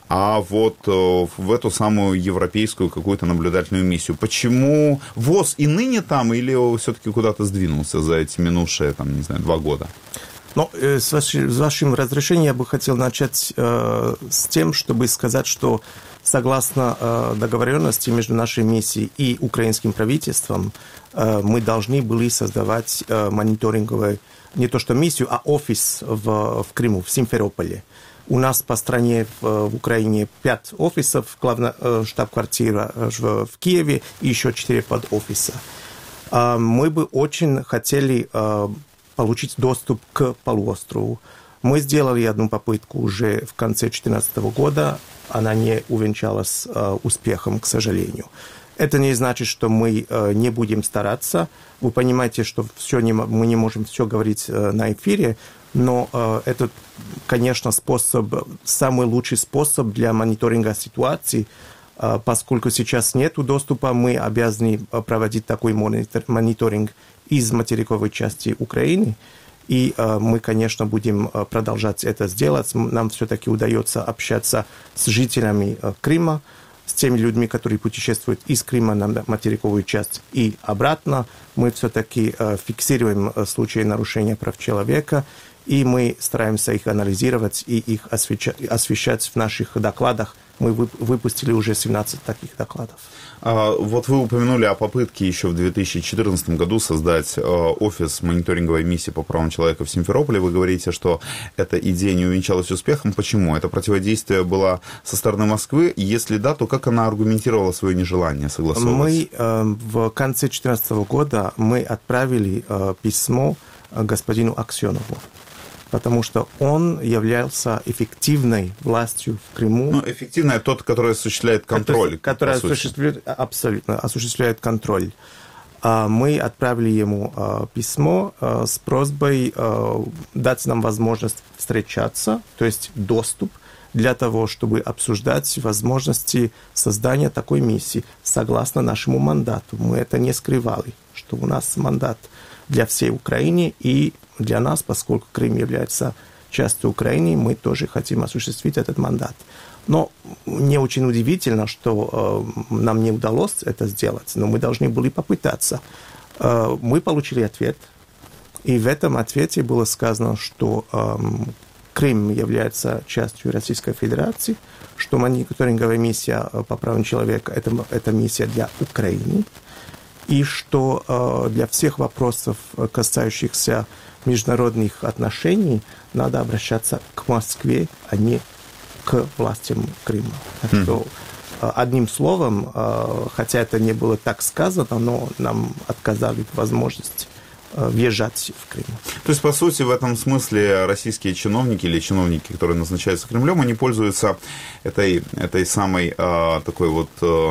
а вот в эту самую европейскую какую-то наблюдательную миссию. Почему ВОС и ныне там, или все-таки куда-то сдвинулся за эти минувшие, 2 года? Ну, с вашим разрешением я бы хотел начать с тем, чтобы сказать, что согласно договоренности между нашей миссией и украинским правительством, мы должны были создавать мониторинговую, не то что миссию, а офис в Крыму, в Симферополе. У нас по стране в Украине 5 офисов, главная штаб-квартира в Киеве и еще 4 подофиса. Мы бы очень хотели получить доступ к полуострову. Мы сделали одну попытку уже в конце 2014 года. Она не увенчалась успехом, к сожалению. Это не значит, что мы не будем стараться. Вы понимаете, что мы не можем все говорить на эфире, но это, конечно, самый лучший способ для мониторинга ситуации. Поскольку сейчас нет доступа, мы обязаны проводить такой мониторинг из материковой части Украины. И мы, конечно, будем продолжать это сделать. Нам все-таки удается общаться с жителями Крыма, с теми людьми, которые путешествуют из Крыма на материковую часть и обратно. Мы все-таки фиксируем случаи нарушения прав человека, и мы стараемся их анализировать и их освещать в наших докладах. Мы выпустили уже 17 таких докладов. Вот вы упомянули о попытке еще в 2014 году создать офис мониторинговой миссии по правам человека в Симферополе. Вы говорите, что эта идея не увенчалась успехом. Почему? Это противодействие было со стороны Москвы? Если да, то как она аргументировала свое нежелание согласовывать? Мы в конце 2014 года мы отправили письмо господину Аксенову, потому что он являлся эффективной властью в Крыму. Ну, эффективная тот, который осуществляет контроль. Который осуществляет контроль. Мы отправили ему письмо с просьбой дать нам возможность встречаться, то есть доступ, для того, чтобы обсуждать возможности создания такой миссии согласно нашему мандату. Мы это не скрывали, что у нас мандат для всей Украины и для нас, поскольку Крым является частью Украины, мы тоже хотим осуществить этот мандат. Но не очень удивительно, что нам не удалось это сделать, но мы должны были попытаться. Мы получили ответ, и в этом ответе было сказано, что Крым является частью Российской Федерации, что мониторинговая миссия по правам человека – это миссия для Украины, и что для всех вопросов, касающихся международных отношений, надо обращаться к Москве, а не к властям Крыма. Так что, одним словом, хотя это не было так сказано, но нам отказали в возможности въезжать в Крым. То есть, по сути, в этом смысле российские чиновники или чиновники, которые назначаются Кремлем, они пользуются этой самой такой вот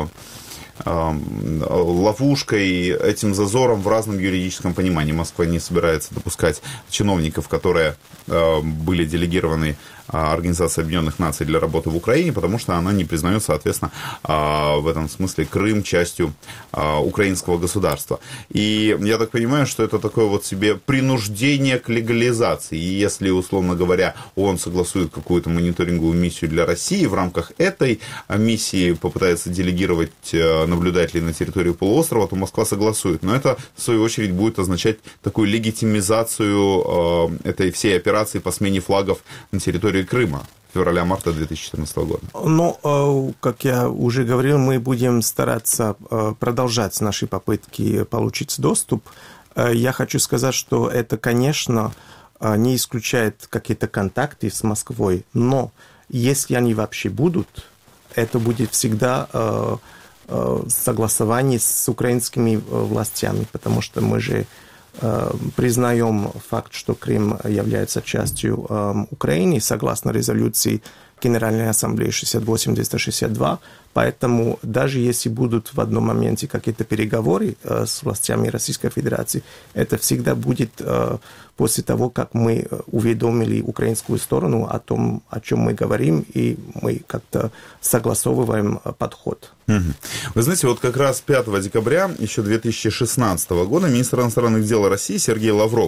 ловушкой, этим зазором в разном юридическом понимании. Москва не собирается допускать чиновников, которые были делегированы Организацией Объединенных Наций для работы в Украине, потому что она не признает, соответственно, в этом смысле Крым частью украинского государства. И я так понимаю, что это такое вот себе принуждение к легализации. И если, условно говоря, он согласует какую-то мониторинговую миссию для России, в рамках этой миссии попытается делегировать наблюдателей на территорию полуострова, то Москва согласует. Но это, в свою очередь, будет означать такую легитимизацию этой всей операции по смене флагов на территории Крыма февраля-марта 2014 года. Ну, как я уже говорил, мы будем стараться продолжать наши попытки получить доступ. Я хочу сказать, что это, конечно, не исключает какие-то контакты с Москвой, но если они вообще будут, это будет всегда согласование с украинскими властями, потому что мы же признаем факт, что Крым является частью Украины, согласно резолюции Генеральной Ассамблеи 68-262, поэтому даже если будут в одном моменте какие-то переговоры с властями Российской Федерации, это всегда будет после того, как мы уведомили украинскую сторону о том, о чем мы говорим, и мы как-то согласовываем подход. Вы знаете, вот как раз 5 декабря еще 2016 года министр иностранных дел России Сергей Лавров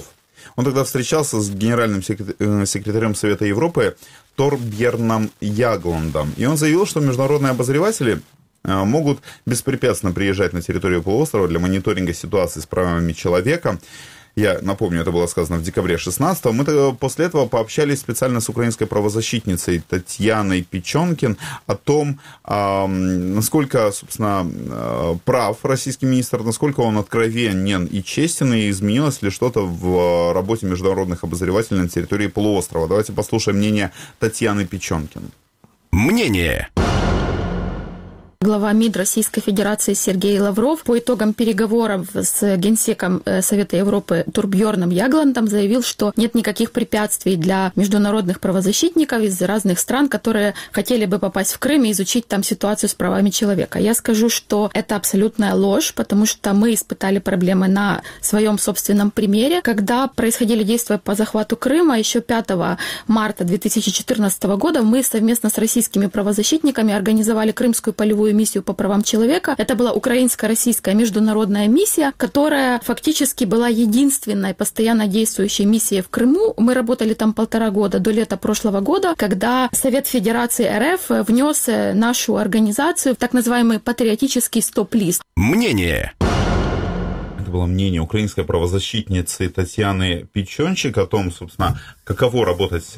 Он тогда встречался с генеральным секретарем Совета Европы Торбьерном Ягландом. И он заявил, что международные обозреватели могут беспрепятственно приезжать на территорию полуострова для мониторинга ситуации с правами человека. Я напомню, это было сказано в декабре 16-го. Мы после этого пообщались специально с украинской правозащитницей Татьяной Печенкин о том, насколько, собственно, прав российский министр, насколько он откровенен и честен, и изменилось ли что-то в работе международных обозревателей на территории полуострова. Давайте послушаем мнение Татьяны Печенкин. Мнение. Глава МИД Российской Федерации Сергей Лавров по итогам переговоров с генсеком Совета Европы Торбьерном Ягландом заявил, что нет никаких препятствий для международных правозащитников из разных стран, которые хотели бы попасть в Крым и изучить там ситуацию с правами человека. Я скажу, что это абсолютная ложь, потому что мы испытали проблемы на своем собственном примере. Когда происходили действия по захвату Крыма, еще 5 марта 2014 года мы совместно с российскими правозащитниками организовали Крымскую полевую миссию по правам человека. Это была украинско-российская международная миссия, которая фактически была единственной постоянно действующей миссией в Крыму. Мы работали там 1,5 года, до лета прошлого года, когда Совет Федерации РФ внес нашу организацию в так называемый патриотический стоп-лист. Мнение. Это было мнение украинской правозащитницы Татьяны Печенчик о том, собственно, каково работать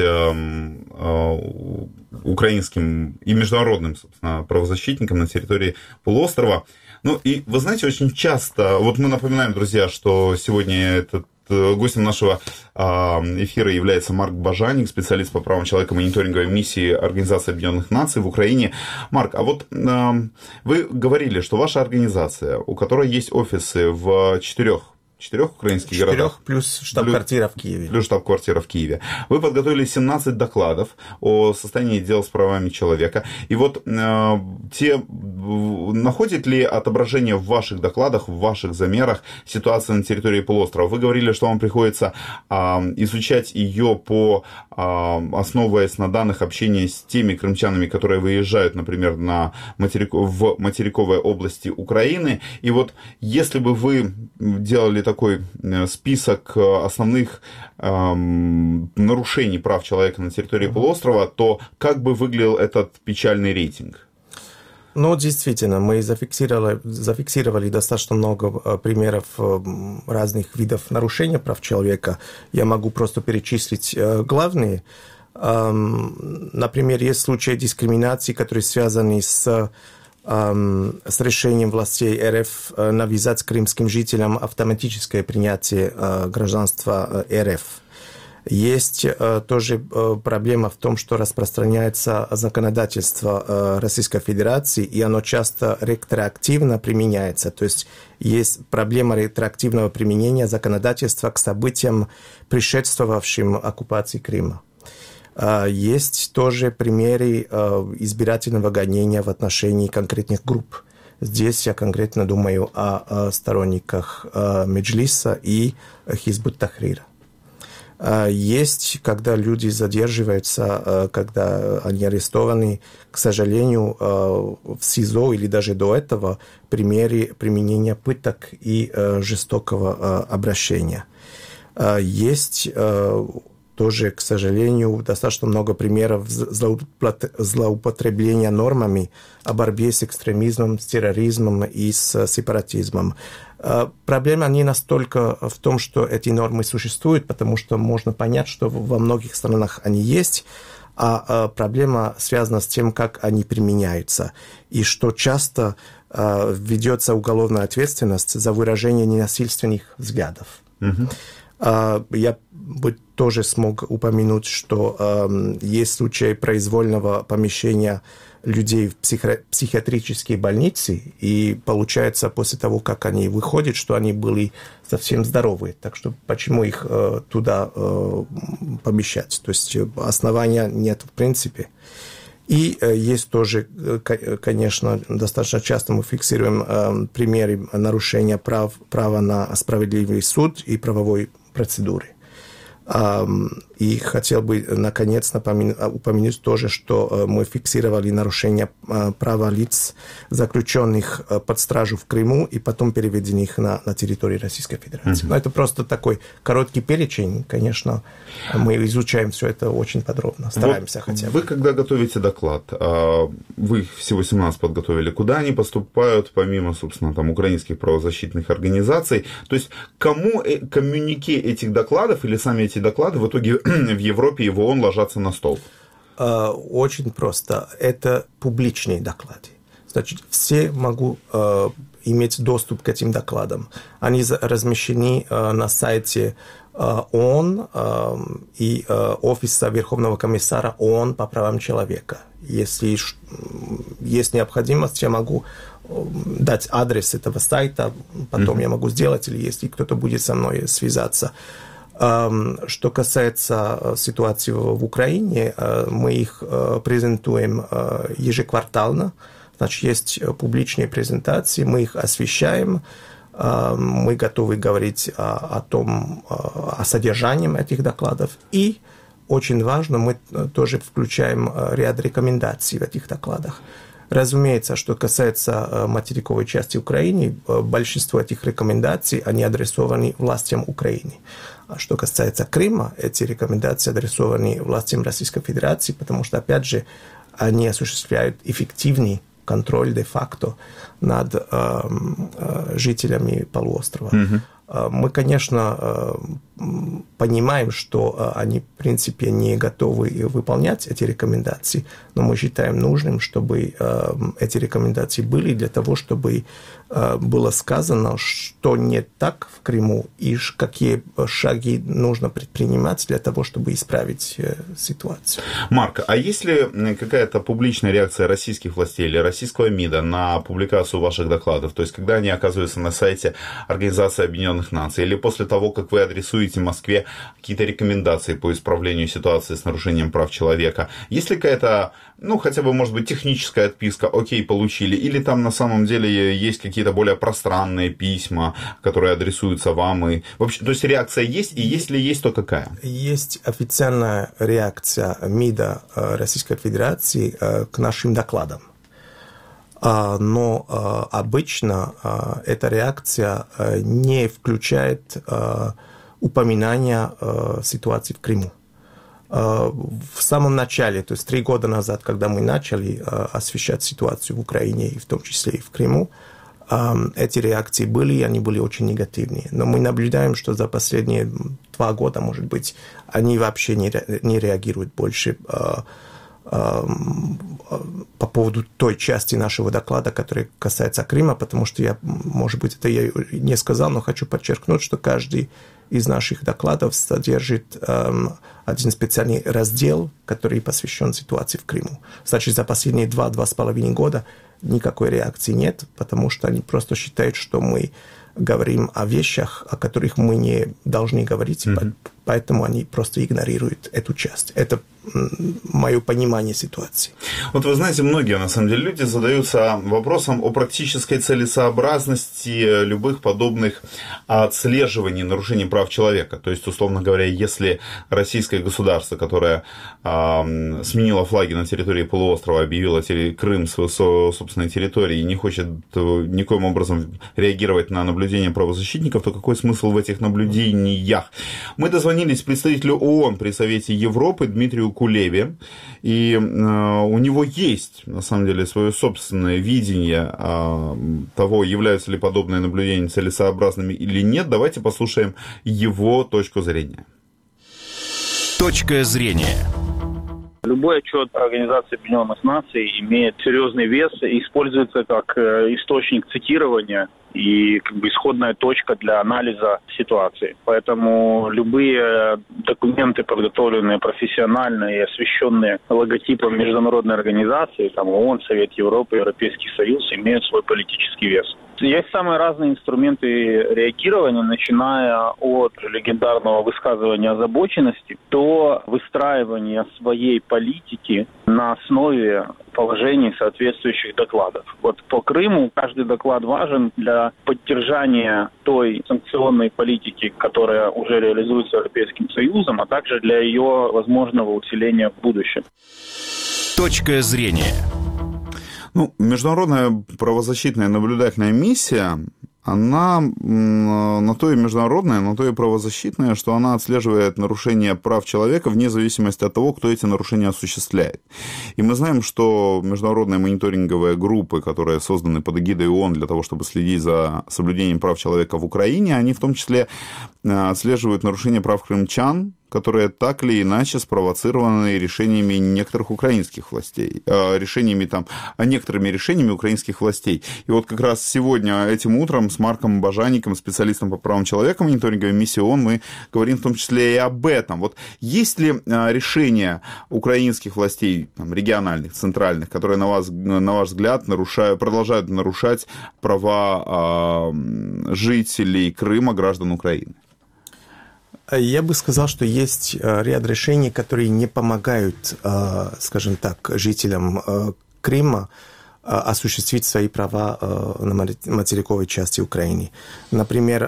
украинским и международным, собственно, правозащитникам на территории полуострова. Ну и вы знаете, очень часто, вот мы напоминаем, друзья, что сегодня гостем нашего эфира является Марк Бажаник, специалист по правам человека мониторинговой миссии Организации Объединенных Наций в Украине. Марк, а вот вы говорили, что ваша организация, у которой есть офисы в 4 украинских городах. Плюс штаб-квартира в Киеве. Плюс штаб-квартира в Киеве. Вы подготовили 17 докладов о состоянии дел с правами человека. И вот находит ли отображение в ваших докладах, в ваших замерах ситуация на территории полуострова? Вы говорили, что вам приходится изучать ее основываясь на данных общения с теми крымчанами, которые выезжают, например, в материковой области Украины. И вот если бы вы делали такой список основных нарушений прав человека на территории полуострова, то как бы выглядел этот печальный рейтинг? Ну, действительно, мы зафиксировали достаточно много примеров разных видов нарушения прав человека. Я могу просто перечислить главные. Например, есть случаи дискриминации, которые связаны с решением властей РФ навязать крымским жителям автоматическое принятие гражданства РФ. Есть тоже проблема в том, что распространяется законодательство Российской Федерации, и оно часто ретроактивно применяется. То есть есть проблема ретроактивного применения законодательства к событиям, предшествовавшим оккупации Крыма. Есть тоже примеры избирательного гонения в отношении конкретных групп. Здесь я конкретно думаю о сторонниках Меджлиса и Хизбут Тахрира. Есть, когда люди задерживаются, когда они арестованы, к сожалению, в СИЗО или даже до этого примеры применения пыток и жестокого обращения. Есть тоже, к сожалению, достаточно много примеров злоупотребления нормами о борьбе с экстремизмом, с терроризмом и с сепаратизмом. Проблема не настолько в том, что эти нормы существуют, потому что можно понять, что во многих странах они есть, а проблема связана с тем, как они применяются, и что часто ведется уголовная ответственность за выражение ненасильственных взглядов. Я бы тоже смог упомянуть, что есть случаи произвольного помещения людей в психиатрические больницы, и получается после того, как они выходят, что они были совсем здоровы. Так что почему их туда помещать? То есть основания нет в принципе. И есть тоже, конечно, достаточно часто мы фиксируем примеры нарушения права на справедливый суд и правовой процедуры. И И хотел бы, наконец, упомянуть тоже, что мы фиксировали нарушение права лиц, заключенных под стражу в Крыму и потом переведенных на территорию Российской Федерации. Но это просто такой короткий перечень. Конечно, мы изучаем все это очень подробно, стараемся хотя бы. Вы, когда готовите доклад, вы всего 17 подготовили, куда они поступают, помимо, собственно, там, украинских правозащитных организаций? То есть, кому коммюнике этих докладов или сами эти доклады в итоге в Европе и в ООН ложатся на стол? Очень просто. Это публичные доклады. Значит, все могут иметь доступ к этим докладам. Они размещены на сайте ООН и Офиса Верховного комиссара ООН по правам человека. Если есть необходимость, я могу дать адрес этого сайта, потом я могу сделать, или если кто-то будет со мной связаться. Что касается ситуации в Украине, мы их презентуем ежеквартально. Значит, есть публичные презентации, мы их освещаем, мы готовы говорить о содержании этих докладов. И очень важно, мы тоже включаем ряд рекомендаций в этих докладах. Разумеется, что касается материковой части Украины, большинство этих рекомендаций, они адресованы властям Украины. А что касается Крыма, эти рекомендации адресованы властям Российской Федерации, потому что, опять же, они осуществляют эффективный контроль де-факто над жителями полуострова. Мы, конечно, понимаем, что они, в принципе, не готовы выполнять эти рекомендации, но мы считаем нужным, чтобы эти рекомендации были для того, чтобы было сказано, что не так в Крыму и какие шаги нужно предпринимать для того, чтобы исправить ситуацию. Марк, а есть ли какая-то публичная реакция российских властей или российского МИДа на публикацию ваших докладов? То есть, когда они оказываются на сайте Организации Объединенных Наций или после того, как вы адресуете Москве какие-то рекомендации по исправлению ситуации с нарушением прав человека, есть ли какая-то, хотя бы, может быть, техническая отписка, окей, получили, или там на самом деле есть какие-то более пространные письма, которые адресуются вам? И вообще, то есть реакция есть, и если есть, то какая? Есть официальная реакция МИДа Российской Федерации к нашим докладам. Но обычно эта реакция не включает упоминания ситуации в Крыму. В самом начале, то есть 3 года назад, когда мы начали освещать ситуацию в Украине, и в том числе и в Крыму, эти реакции были, и они были очень негативные. Но мы наблюдаем, что за последние 2 года, может быть, они вообще не реагируют больше по поводу той части нашего доклада, которая касается Крыма, потому что может быть, это я не сказал, но хочу подчеркнуть, что каждый из наших докладов содержит один специальный раздел, который посвящен ситуации в Крыму. Значит, за последние 2-2,5 года никакой реакции нет, потому что они просто считают, что мы говорим о вещах, о которых мы не должны говорить, поэтому они просто игнорируют эту часть. Это мое понимание ситуации. Вот вы знаете, многие, на самом деле, люди задаются вопросом о практической целесообразности любых подобных отслеживаний нарушений прав человека. То есть, условно говоря, если российское государство, которое сменило флаги на территории полуострова, объявило Крым своей собственной территорией и не хочет никоим образом реагировать на наблюдения правозащитников, то какой смысл в этих наблюдениях? Мы дозвонились представителю ООН при Совете Европы Дмитрию Кулебе, и у него есть, на самом деле, свое собственное видение того, являются ли подобные наблюдения целесообразными или нет. Давайте послушаем его точку зрения. Точка зрения. Любой отчет Организации Объединенных Наций имеет серьезный вес и используется как источник цитирования и исходная точка для анализа ситуации. Поэтому любые документы, подготовленные профессионально и освещенные логотипом международной организации, ООН, Совет Европы, Европейский Союз, имеют свой политический вес. Есть самые разные инструменты реагирования, начиная от легендарного высказывания озабоченности до выстраивания своей политики на основе положений соответствующих докладов. Вот по Крыму каждый доклад важен для поддержания той санкционной политики, которая уже реализуется Европейским Союзом, а также для ее возможного усиления в будущем. Точка зрения. Международная правозащитная наблюдательная миссия, она на то и международная, на то и правозащитная, что она отслеживает нарушения прав человека вне зависимости от того, кто эти нарушения осуществляет. И мы знаем, что международные мониторинговые группы, которые созданы под эгидой ООН для того, чтобы следить за соблюдением прав человека в Украине, они в том числе отслеживают нарушения прав крымчан, которые так или иначе спровоцированы решениями некоторых украинских властей, некоторыми решениями украинских властей. И вот как раз сегодня, этим утром, с Марком Бажаником, специалистом по правам человека мониторинговой миссии ООН, мы говорим в том числе и об этом. Вот есть ли решения украинских властей, региональных, центральных, которые, на ваш взгляд, продолжают нарушать права жителей Крыма, граждан Украины? Я бы сказал, что есть ряд решений, которые не помогают, скажем так, жителям Крыма осуществить свои права на материковой части Украины. Например,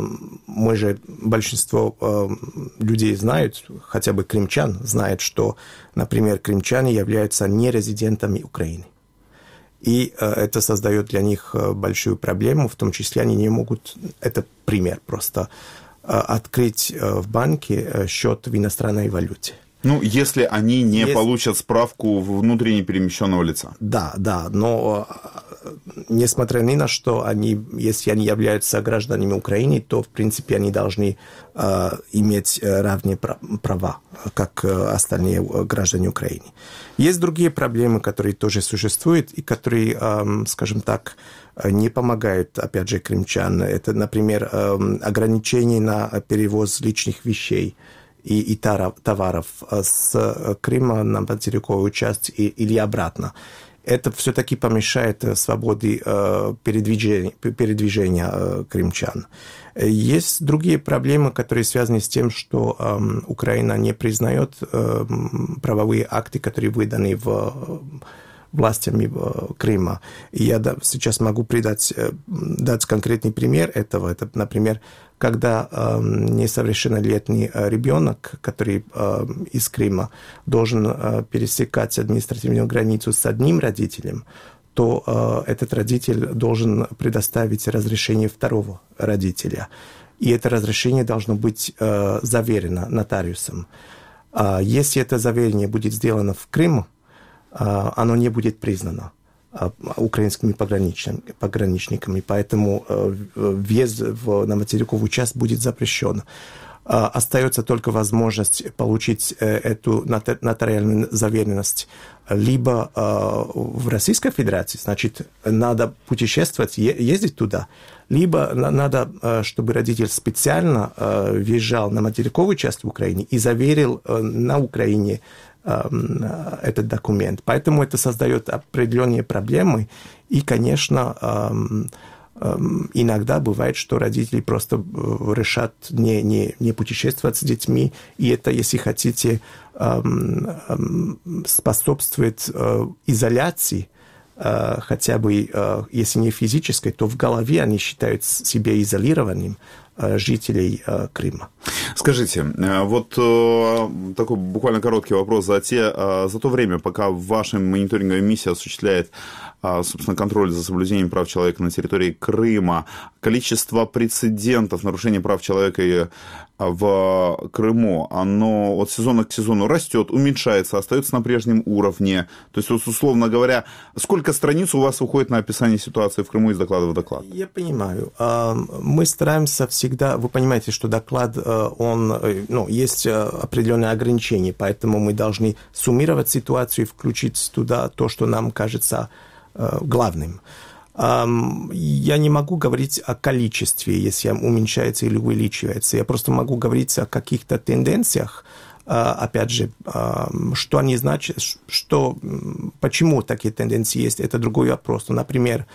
большинство людей знают, хотя бы крымчан знают, что, например, крымчане являются нерезидентами Украины. И это создает для них большую проблему, в том числе они не могут, это пример просто, открыть в банке счет в иностранной валюте. Если они не получат справку внутренне перемещенного лица. Да, но несмотря ни на что, если они являются гражданами Украины, то, в принципе, они должны иметь равные права, как остальные граждане Украины. Есть другие проблемы, которые тоже существуют, и которые, скажем так, не помогают, опять же, крымчан. Это, например, ограничения на перевоз личных вещей и товаров с Крыма на материковую часть или обратно. Это все-таки помешает свободе передвижения крымчан. Есть другие проблемы, которые связаны с тем, что Украина не признает правовые акты, которые выданы властями Крыма. И я сейчас могу дать конкретный пример этого. Это, например, когда несовершеннолетний ребенок, который из Крыма, должен пересекать административную границу с одним родителем, то этот родитель должен предоставить разрешение второго родителя. И это разрешение должно быть заверено нотариусом. Если это заверение будет сделано в Крыму, оно не будет признано украинскими пограничниками, поэтому въезд на материковую часть будет запрещен. Остается только возможность получить эту нотариальную заверенность либо в Российской Федерации, значит, надо путешествовать, ездить туда, либо надо, чтобы родитель специально въезжал на материковую часть Украины и заверил на Украине этот документ. Поэтому это создает определенные проблемы. И, конечно, иногда бывает, что родители просто решат не путешествовать с детьми. И это, если хотите, способствует изоляции, хотя бы, если не физической, то в голове они считают себя изолированным жителей Крыма. Скажите, вот такой буквально короткий вопрос. За то время, пока ваша мониторинговая миссия осуществляет, собственно, контроль за соблюдением прав человека на территории Крыма, количество прецедентов нарушения прав человека в Крыму, оно от сезона к сезону растет, уменьшается, остается на прежнем уровне? То есть, вот, условно говоря, сколько страниц у вас уходит на описание ситуации в Крыму из доклада в доклад? Я понимаю. Мы стараемся всегда... Вы понимаете, что доклад, есть определенные ограничения, поэтому мы должны суммировать ситуацию и включить туда то, что нам кажется главным. Я не могу говорить о количестве, если уменьшается или увеличивается. Я просто могу говорить о каких-то тенденциях. Опять же, что они значат, почему такие тенденции есть, это другой вопрос. Например,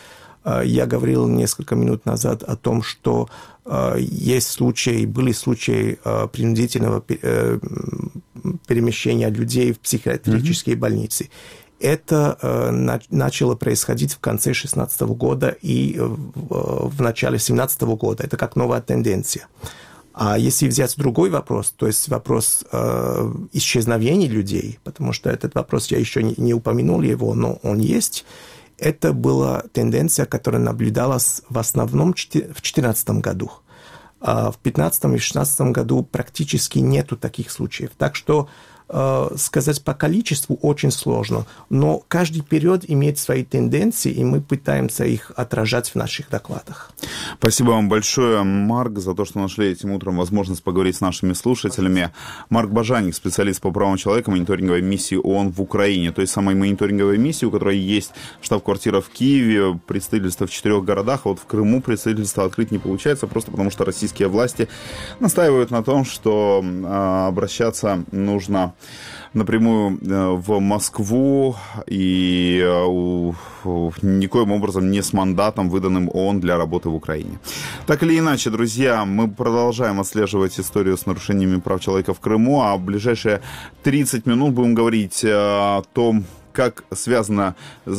Я говорил несколько минут назад о том, что были случаи принудительного перемещения людей в психиатрические больницы. Это начало происходить в конце 2016 года и в начале 2017 года. Это как новая тенденция. А если взять другой вопрос, то есть вопрос исчезновения людей, потому что этот вопрос я еще не упомянул его, но он есть, это была тенденция, которая наблюдалась в основном в 2014 году. А в 2015 и 2016 году практически нету таких случаев. Так что сказать по количеству очень сложно, но каждый период имеет свои тенденции, и мы пытаемся их отражать в наших докладах. Спасибо вам большое, Марк, за то, что нашли этим утром возможность поговорить с нашими слушателями. Марк Бажаник, специалист по правам человека мониторинговой миссии ООН в Украине, той самой мониторинговой миссии, у которой есть штаб-квартира в Киеве, представительство в 4 городах, а вот в Крыму представительство открыть не получается, просто потому что российские власти настаивают на том, что обращаться нужно напрямую в Москву и никоим образом не с мандатом, выданным ООН для работы в Украине. Так или иначе, друзья, мы продолжаем отслеживать историю с нарушениями прав человека в Крыму, а в ближайшие 30 минут будем говорить о том, как связано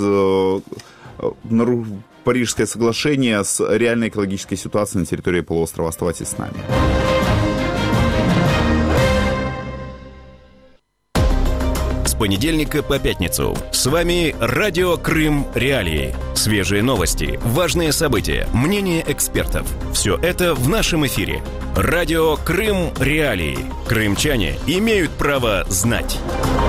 Парижское соглашение с реальной экологической ситуацией на территории полуострова. Оставайтесь с нами. С понедельника по пятницу с вами Радио Крым Реалии. Свежие новости, важные события, мнения экспертов. Все это в нашем эфире. Радио Крым Реалии. Крымчане имеют право знать.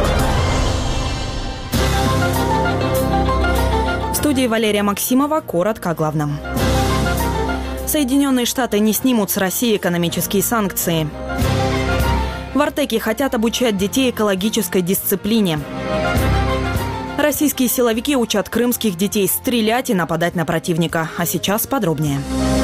В студии Валерия Максимова. Коротко о главном. Соединенные Штаты не снимут с России экономические санкции. В Артеке хотят обучать детей экологической дисциплине. Российские силовики учат крымских детей стрелять и нападать на противника. А сейчас подробнее.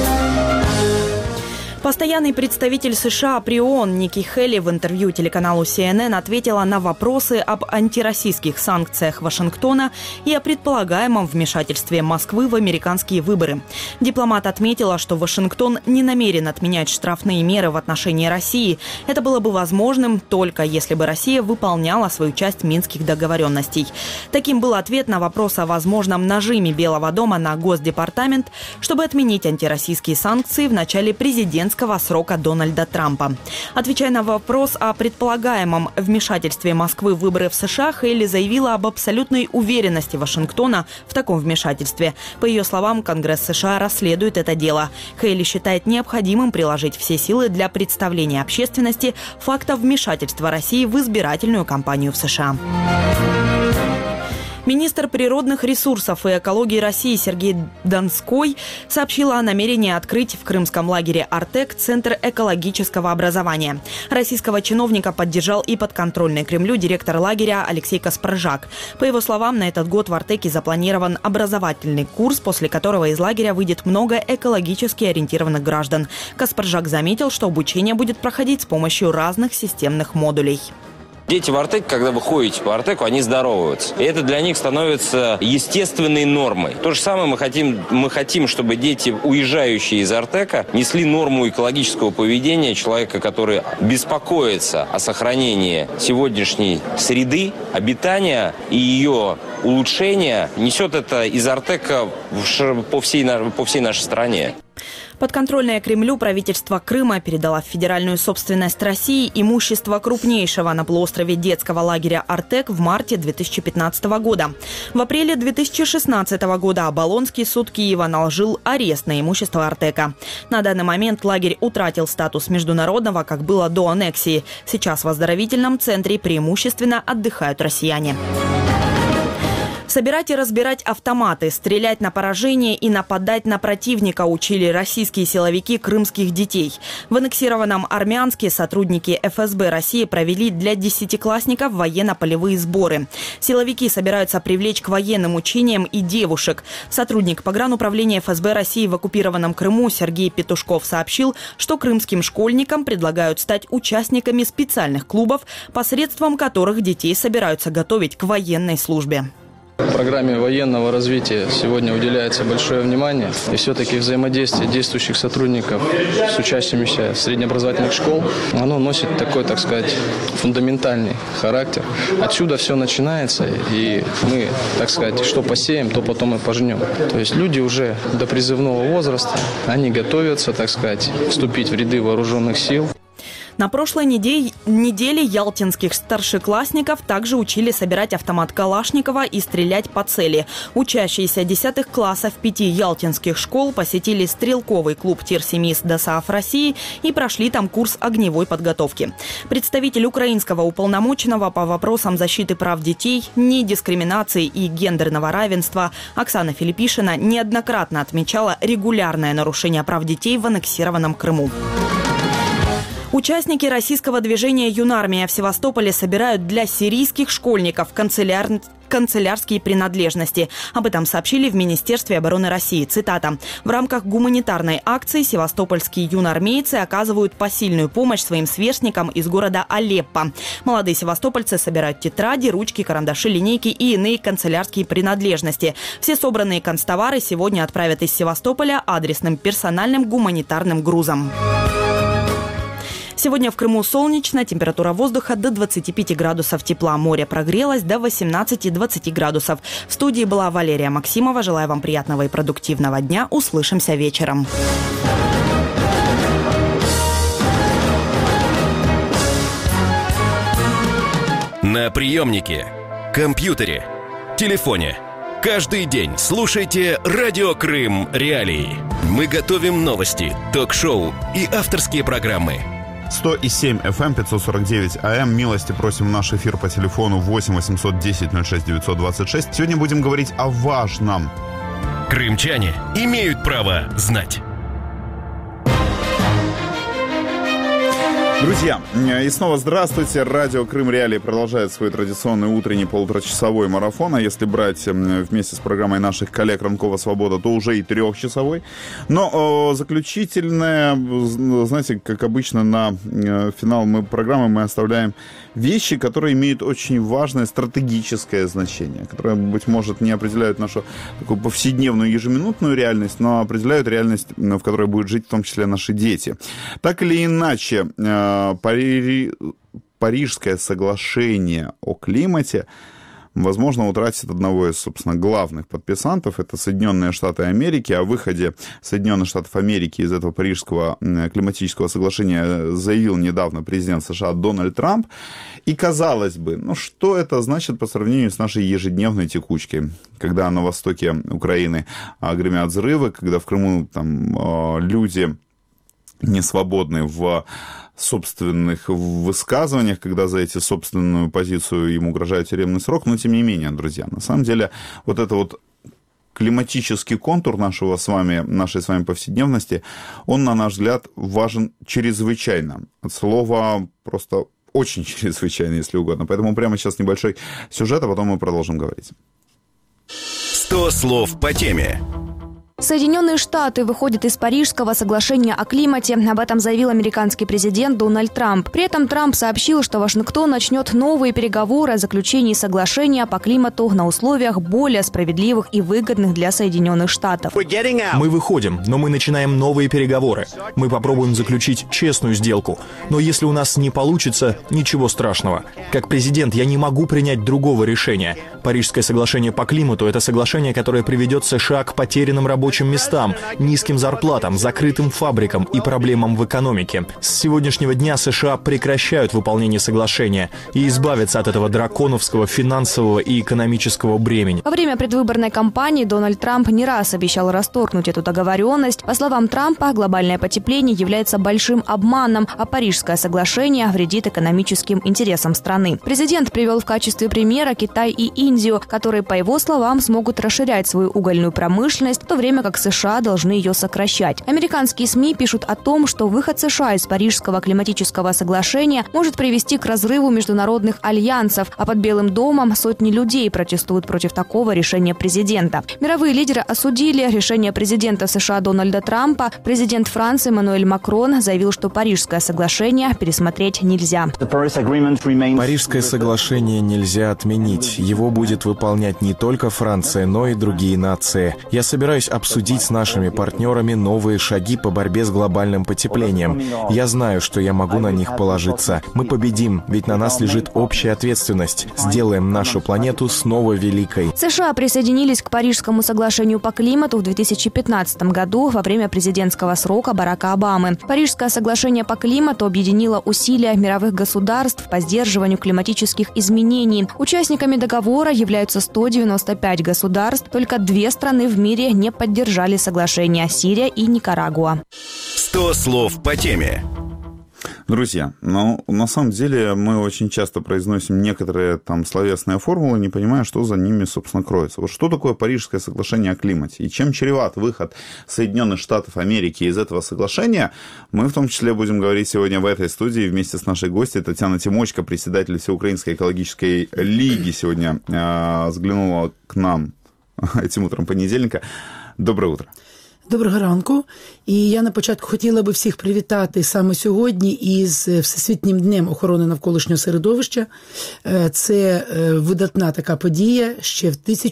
Постоянный представитель США при ООН Ники Хейли в интервью телеканалу CNN ответила на вопросы об антироссийских санкциях Вашингтона и о предполагаемом вмешательстве Москвы в американские выборы. Дипломат отметила, что Вашингтон не намерен отменять штрафные меры в отношении России. Это было бы возможным только если бы Россия выполняла свою часть минских договоренностей. Таким был ответ на вопрос о возможном нажиме Белого дома на Госдепартамент, чтобы отменить антироссийские санкции в начале президентского срока Дональда Трампа. Отвечая на вопрос о предполагаемом вмешательстве Москвы в выборы в США, Хейли заявила об абсолютной уверенности Вашингтона в таком вмешательстве. По ее словам, Конгресс США расследует это дело. Хейли считает необходимым приложить все силы для представления общественности факта вмешательства России в избирательную кампанию в США. Министр природных ресурсов и экологии России Сергей Донской сообщил о намерении открыть в крымском лагере «Артек» Центр экологического образования. Российского чиновника поддержал и подконтрольный Кремлю директор лагеря Алексей Каспаржак. По его словам, на этот год в «Артеке» запланирован образовательный курс, после которого из лагеря выйдет много экологически ориентированных граждан. Каспаржак заметил, что обучение будет проходить с помощью разных системных модулей. Дети в Артеке, когда вы ходите по Артеку, они здороваются. И это для них становится естественной нормой. То же самое мы хотим, чтобы дети, уезжающие из Артека, несли норму экологического поведения человека, который беспокоится о сохранении сегодняшней среды, обитания и ее улучшения, несет это из Артека по всей нашей стране. Подконтрольное Кремлю правительство Крыма передало в федеральную собственность России имущество крупнейшего на полуострове детского лагеря «Артек» в марте 2015 года. В апреле 2016 года Оболонский суд Киева наложил арест на имущество «Артека». На данный момент лагерь утратил статус международного, как было до аннексии. Сейчас в оздоровительном центре преимущественно отдыхают россияне. Собирать и разбирать автоматы, стрелять на поражение и нападать на противника учили российские силовики крымских детей. В аннексированном Армянске сотрудники ФСБ России провели для десятиклассников военно-полевые сборы. Силовики собираются привлечь к военным учениям и девушек. Сотрудник погрануправления ФСБ России в оккупированном Крыму Сергей Петушков сообщил, что крымским школьникам предлагают стать участниками специальных клубов, посредством которых детей собираются готовить к военной службе. Программе военного развития сегодня уделяется большое внимание. И все-таки взаимодействие действующих сотрудников с учащимися среднеобразовательных школ, оно носит такой, так сказать, фундаментальный характер. Отсюда все начинается, и мы, так сказать, что посеем, то потом и пожнем. То есть люди уже до призывного возраста, они готовятся, так сказать, вступить в ряды вооруженных сил. На прошлой неделе ялтинских старшеклассников также учили собирать автомат Калашникова и стрелять по цели. Учащиеся 10 классов 5 ялтинских школ посетили стрелковый клуб Тир-Семис ДОСААФ России и прошли там курс огневой подготовки. Представитель украинского уполномоченного по вопросам защиты прав детей, недискриминации и гендерного равенства Оксана Филиппишина неоднократно отмечала регулярное нарушение прав детей в аннексированном Крыму. Участники российского движения «Юнармия» в Севастополе собирают для сирийских школьников канцелярские принадлежности. Об этом сообщили в Министерстве обороны России. Цитата. «В рамках гуманитарной акции севастопольские юноармейцы оказывают посильную помощь своим сверстникам из города Алеппо. Молодые севастопольцы собирают тетради, ручки, карандаши, линейки и иные канцелярские принадлежности. Все собранные канцтовары сегодня отправят из Севастополя адресным персональным гуманитарным грузом». Сегодня в Крыму солнечно, температура воздуха до 25 градусов тепла. Море прогрелось до 18-20 градусов. В студии была Валерия Максимова. Желаю вам приятного и продуктивного дня. Услышимся вечером. На приемнике, компьютере, телефоне. Каждый день слушайте «Радио Крым Реалии». Мы готовим новости, ток-шоу и авторские программы. 100,7 FM, 549 AM. Милости просим в наш эфир по телефону 8 810 06 926. Сегодня будем говорить о важном. Крымчане имеют право знать. Друзья, и снова здравствуйте. Радио Крым Реалии продолжает свой традиционный утренний полуторачасовой марафон. А если брать вместе с программой наших коллег «Ранкова Свобода», то уже и 3-часовой. Но заключительное, знаете, как обычно на финал программы мы оставляем вещи, которые имеют очень важное стратегическое значение, которые, быть может, не определяют нашу такую повседневную ежеминутную реальность, но определяют реальность, в которой будут жить в том числе наши дети. Так или иначе, Парижское соглашение о климате, возможно, утратит одного из, собственно, главных подписантов. Это Соединенные Штаты Америки. О выходе Соединенных Штатов Америки из этого Парижского климатического соглашения заявил недавно президент США Дональд Трамп. И, казалось бы, что это значит по сравнению с нашей ежедневной текучкой? Когда на востоке Украины гремят взрывы, когда в Крыму там люди не свободны в собственных высказываниях, когда за эти собственную позицию им угрожает тюремный срок, но тем не менее, друзья, на самом деле вот это вот климатический контур нашей с вами повседневности, он, на наш взгляд, важен чрезвычайно. От слова просто очень чрезвычайно, если угодно. Поэтому прямо сейчас небольшой сюжет, а потом мы продолжим говорить. 100 слов по теме. Соединенные Штаты выходят из Парижского соглашения о климате. Об этом заявил американский президент Дональд Трамп. При этом Трамп сообщил, что Вашингтон начнет новые переговоры о заключении соглашения по климату на условиях более справедливых и выгодных для Соединенных Штатов. Мы выходим, но мы начинаем новые переговоры. Мы попробуем заключить честную сделку. Но если у нас не получится, ничего страшного. Как президент я не могу принять другого решения. Парижское соглашение по климату – это соглашение, которое приведет США к потерянным рабочим местам, низким зарплатам, закрытым фабрикам и проблемам в экономике. С сегодняшнего дня США прекращают выполнение соглашения и избавятся от этого драконовского финансового и экономического бремени. Во время предвыборной кампании Дональд Трамп не раз обещал расторгнуть эту договоренность. По словам Трампа, глобальное потепление является большим обманом, а Парижское соглашение вредит экономическим интересам страны. Президент привел в качестве примера Китай и Индию, которые, по его словам, смогут расширять свою угольную промышленность, в то время время как США должны ее сокращать. Американские СМИ пишут о том, что выход США из Парижского климатического соглашения может привести к разрыву международных альянсов, а под Белым домом сотни людей протестуют против такого решения президента. Мировые лидеры осудили решение президента США Дональда Трампа. Президент Франции Эммануэль Макрон заявил, что Парижское соглашение пересмотреть нельзя. Парижское соглашение нельзя отменить. Его будет выполнять не только Франция, но и другие нации. Я собираюсь обсудить с нашими партнерами новые шаги по борьбе с глобальным потеплением. Я знаю, что я могу на них положиться. Мы победим, ведь на нас лежит общая ответственность. Сделаем нашу планету снова великой. США присоединились к Парижскому соглашению по климату в 2015 году во время президентского срока Барака Обамы. Парижское соглашение по климату объединило усилия мировых государств по сдерживанию климатических изменений. Участниками договора являются 195 государств. Только 2 страны в мире не поддержали соглашение – Сирия и Никарагуа. 100 слов по теме. Друзья, но на самом деле мы очень часто произносим некоторые там словесные формулы, не понимая, что за ними, собственно, кроется. Вот что такое Парижское соглашение о климате? И чем чреват выход Соединенных Штатов Америки из этого соглашения, мы в том числе будем говорить сегодня в этой студии вместе с нашей гостьей Татьяной Тимочко, председатель Всеукраинской экологической лиги, сегодня взглянула к нам этим утром понедельника. Доброе утро. Доброго ранку. І я на початку хотіла би всіх привітати саме сьогодні із Всесвітнім днем охорони навколишнього середовища. Це видатна така подія ще в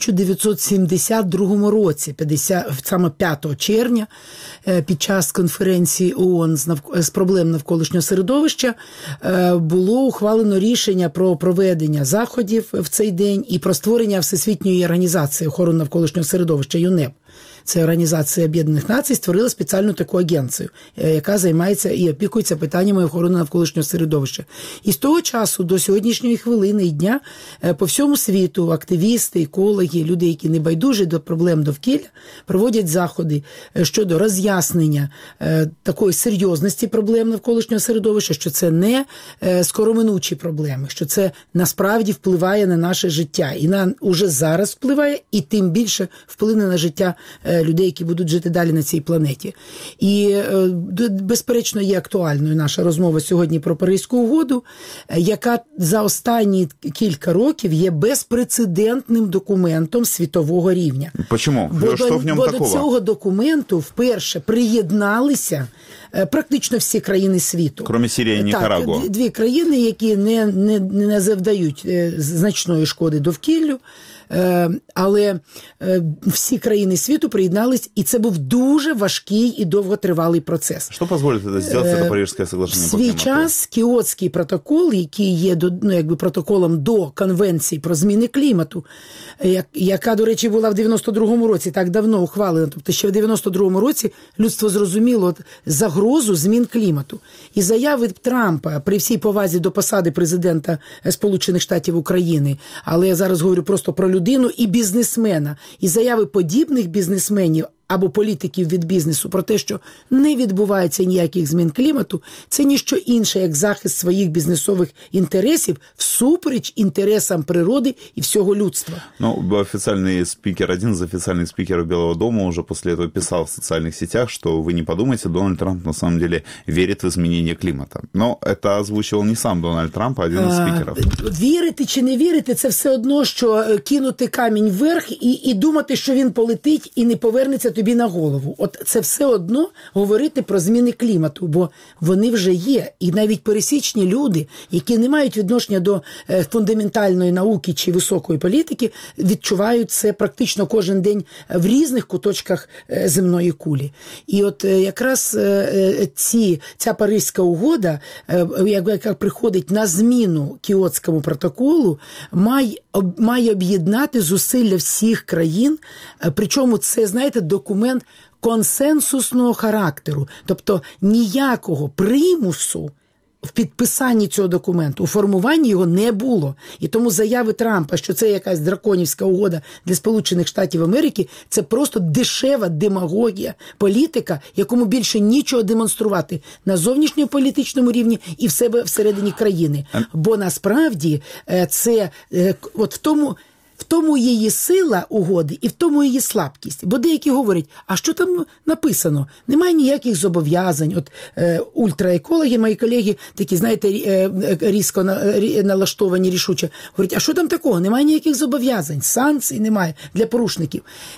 1972 році, саме 5 червня, під час конференції ООН з проблем навколишнього середовища було ухвалено рішення про проведення заходів в цей день і про створення Всесвітньої організації охорони навколишнього середовища ЮНЕП. Це Організація Об'єднаних Націй створила спеціальну таку агенцію, яка займається і опікується питаннями охорони навколишнього середовища. І з того часу до сьогоднішньої хвилини і дня по всьому світу активісти, екологи, люди, які не байдужі до проблем довкілля, проводять заходи щодо роз'яснення такої серйозності проблем навколишнього середовища, що це не скороминучі проблеми, що це насправді впливає на наше життя. І уже зараз впливає, і тим більше вплине на життя людей, які будуть жити далі на цій планеті. І, безперечно, є актуальною наша розмова сьогодні про Паризьку угоду, яка за останні кілька років є безпрецедентним документом світового рівня. Чому? Бо до цього документу вперше приєдналися практично всі країни світу. Крім Сирії і Нікарагуа. Так, 2 країни, які не завдають значної шкоди довкіллю, але всі країни світу приєднались, і це був дуже важкий і довготривалий процес. Що дозволить це зробити, це Парижське соглашення? В свій час Кіотський протокол, який є протоколом до Конвенції про зміни клімату, яка, до речі, була в 92-му році, так давно ухвалена, тобто ще в 92-му році людство зрозуміло загрозу змін клімату. І заяви Трампа, при всій повазі до посади президента Сполучених Штатів України, але я зараз говорю просто про людину і бізнесмена, і заяви подібних бізнесменів або політиків від бізнесу про те, що не відбувається ніяких змін клімату, це ніщо інше, як захист своїх бізнесових інтересів всупереч інтересам природи і всього людства. Ну, официальный спикер, один из официальных спикеров Белого дома уже после этого писал в социальных сетях, что вы не подумайте, Дональд Трамп на самом деле верит в изменение климата. Но это озвучивал не сам Дональд Трамп, а один из спикеров. Вірити чи не вірити, це все одно, що кинути камінь вверх і думати, що він полетить і не повернеться тобі на голову. От це все одно говорити про зміни клімату, бо вони вже є. І навіть пересічні люди, які не мають відношення до фундаментальної науки чи високої політики, відчувають це практично кожен день в різних куточках земної кулі. І от якраз ця Паризька угода, яка приходить на зміну Кіотському протоколу, має об'єднати зусилля всіх країн, причому це, знаєте, документ консенсусного характеру, тобто ніякого примусу в підписанні цього документу, у формуванні його не було. І тому заяви Трампа, що це якась драконівська угода для Сполучених Штатів Америки, це просто дешева демагогія, політика, якому більше нічого демонструвати на зовнішньополітичному рівні і в себе всередині країни. Бо насправді це от в В тому її сила угоди і в тому її слабкість. Бо деякі говорять, а що там написано? Немає ніяких зобов'язань. От ультраекологи, мої колеги, такі, знаєте, різко налаштовані, рішуче, говорять, а що там такого? Немає ніяких зобов'язань, санкцій немає для порушників.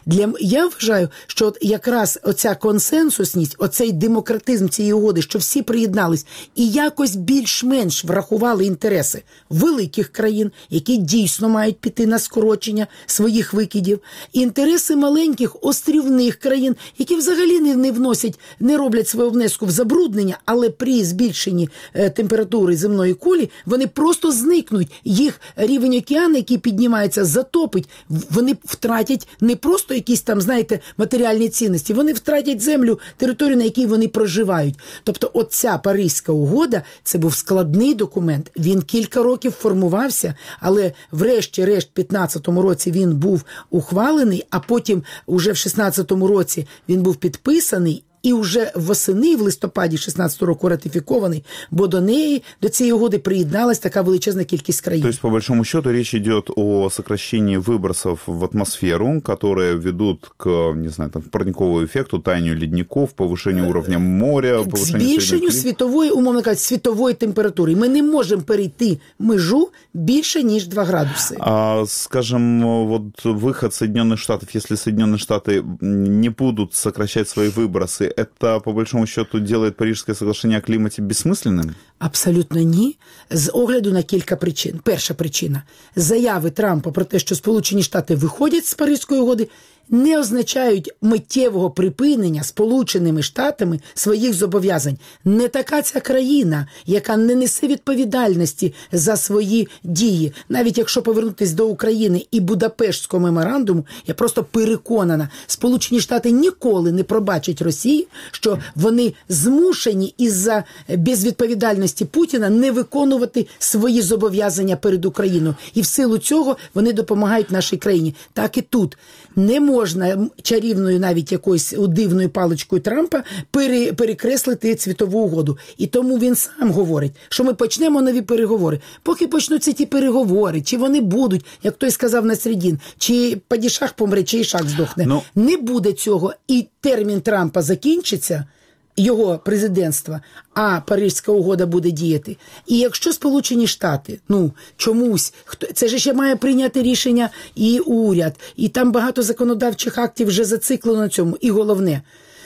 Я вважаю, що от якраз оця консенсусність, оцей демократизм цієї угоди, що всі приєднались і якось більш-менш врахували інтереси великих країн, які дійсно мають піти на скорочення своїх викидів, і інтереси маленьких острівних країн, які взагалі не вносять, не роблять свого внеску в забруднення, але при збільшенні температури земної кулі вони просто зникнуть. Їх рівень океану, який піднімається, затопить. Вони втратять не просто якісь там, знаєте, матеріальні цінності, вони втратять землю, територію, на якій вони проживають. Тобто оця Паризька угода, це був складний документ, він кілька років формувався, але врешті-решт в 15-му році він був ухвалений, а потім уже в 16-му році він був підписаний, і вже восени, в листопаді 16-го року ратифікований, бо до цієї угоди приєдналась така величезна кількість країн. То есть, по большому счету, речь идет о сокращении выбросов в атмосферу, которые ведут к, не знаю, там, парниковому эффекту, таянию ледников, повышению уровня моря, повышению збільшенню світової, умовно кажучи, світової температури. Ми не можемо перейти межу більше, ніж 2 градуси. Скажем, вот выход Соединенных Штатов, если Соединенные Штаты не будут сокращать свои выбросы, это, по большому счету, делает Парижское соглашение о климате бессмысленным? Абсолютно ні. З огляду на кілька причин. Перша причина. Заяви Трампа про те, що Сполучені Штати виходять з Паризької угоди, не означають миттєвого припинення Сполученими Штатами своїх зобов'язань. Не така ця країна, яка не несе відповідальності за свої дії. Навіть якщо повернутися до України і Будапештського меморандуму, я просто переконана, Сполучені Штати ніколи не пробачать Росії, що вони змушені із-за безвідповідальності Путіна не виконувати свої зобов'язання перед Україною. І в силу цього вони допомагають нашій країні. Так і тут. Не можна чарівною навіть якоюсь дивною паличкою Трампа перекреслити світову угоду. І тому він сам говорить, що ми почнемо нові переговори. Поки почнуться ті переговори, чи вони будуть, як той сказав Насреддін, чи падішах помре, чи ішак здохне. Не буде цього. І термін Трампа закінчиться, його президентства, а Паризька угода буде діяти. І якщо Сполучені Штати, чомусь, це ж ще має прийняти рішення і уряд, і там багато законодавчих актів вже зациклено на цьому. І головне,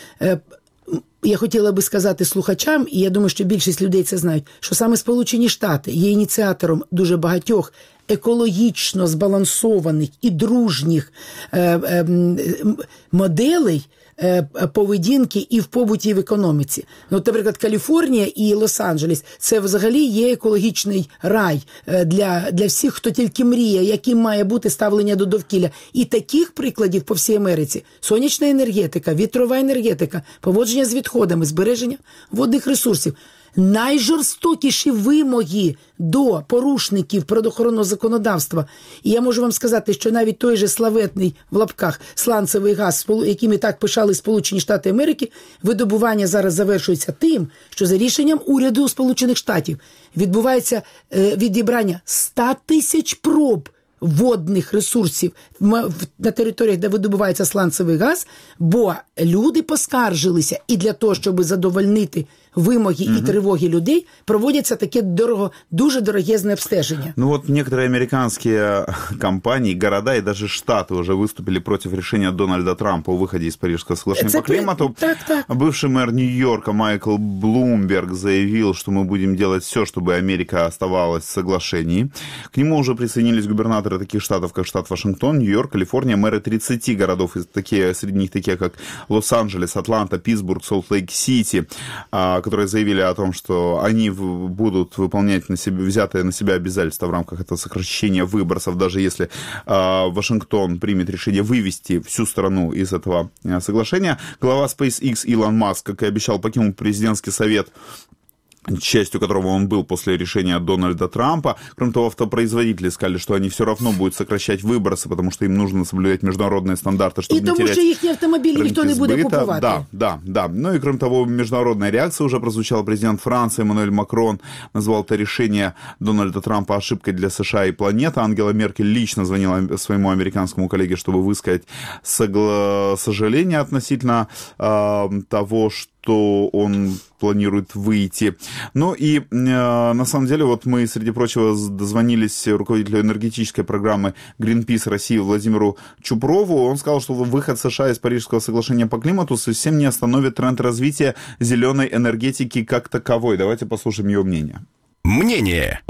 я хотіла би сказати слухачам, і я думаю, що більшість людей це знають, що саме Сполучені Штати є ініціатором дуже багатьох екологічно збалансованих і дружніх моделей поведінки і в побуті, і в економіці. Наприклад, Каліфорнія і Лос-Анджелес – це взагалі є екологічний рай для всіх, хто тільки мріє, яким має бути ставлення до довкілля. І таких прикладів по всій Америці – сонячна енергетика, вітрова енергетика, поводження з відходами, збереження водних ресурсів. Найжорстокіші вимоги до порушників природоохоронного законодавства. І я можу вам сказати, що навіть той же славетний, в лапках, сланцевий газ, яким і так пишали Сполучені Штати Америки, видобування зараз завершується тим, що за рішенням уряду Сполучених Штатів відбувається відібрання 100 тисяч проб водних ресурсів на територіях, де видобувається сланцевий газ, бо люди поскаржилися, і для того, щоб задовольнити вимоги и тривоги людей, проводятся такие дуже дорогезные обстежения. Некоторые американские компании, города и даже штаты уже выступили против решения Дональда Трампа о выходе из Парижского соглашения по климату. Бывший мэр Нью-Йорка Майкл Блумберг заявил, что мы будем делать все, чтобы Америка оставалась в соглашении. К нему уже присоединились губернаторы таких штатов, как штат Вашингтон, Нью-Йорк, Калифорния, мэры 30 городов, среди них такие, как Лос-Анджелес, Атланта, Питтсбург, Солт-Лейк-Сити, которые заявили о том, что они будут выполнять взятые на себя обязательства в рамках этого сокращения выбросов, даже если Вашингтон примет решение вывести всю страну из этого соглашения. Глава SpaceX Илон Маск, как и обещал, покинул президентский совет частью которого он был после решения Дональда Трампа. Кроме того, автопроизводители сказали, что они все равно будут сокращать выбросы, потому что им нужно соблюдать международные стандарты, чтобы не терять тому, що їхні автомобілі ніхто не буде купувати. Да. Ну и, кроме того, международная реакция уже прозвучала. Президент Франции Эммануэль Макрон назвал это решение Дональда Трампа ошибкой для США и планеты. Ангела Меркель лично звонила своему американскому коллеге, чтобы высказать сожаление относительно того, что он планирует выйти. Ну и на самом деле вот мы, среди прочего, дозвонились руководителю энергетической программы Greenpeace России Владимиру Чупрову. Он сказал, что выход США из Парижского соглашения по климату совсем не остановит тренд развития зеленой энергетики как таковой. Давайте послушаем его мнение. Мнение.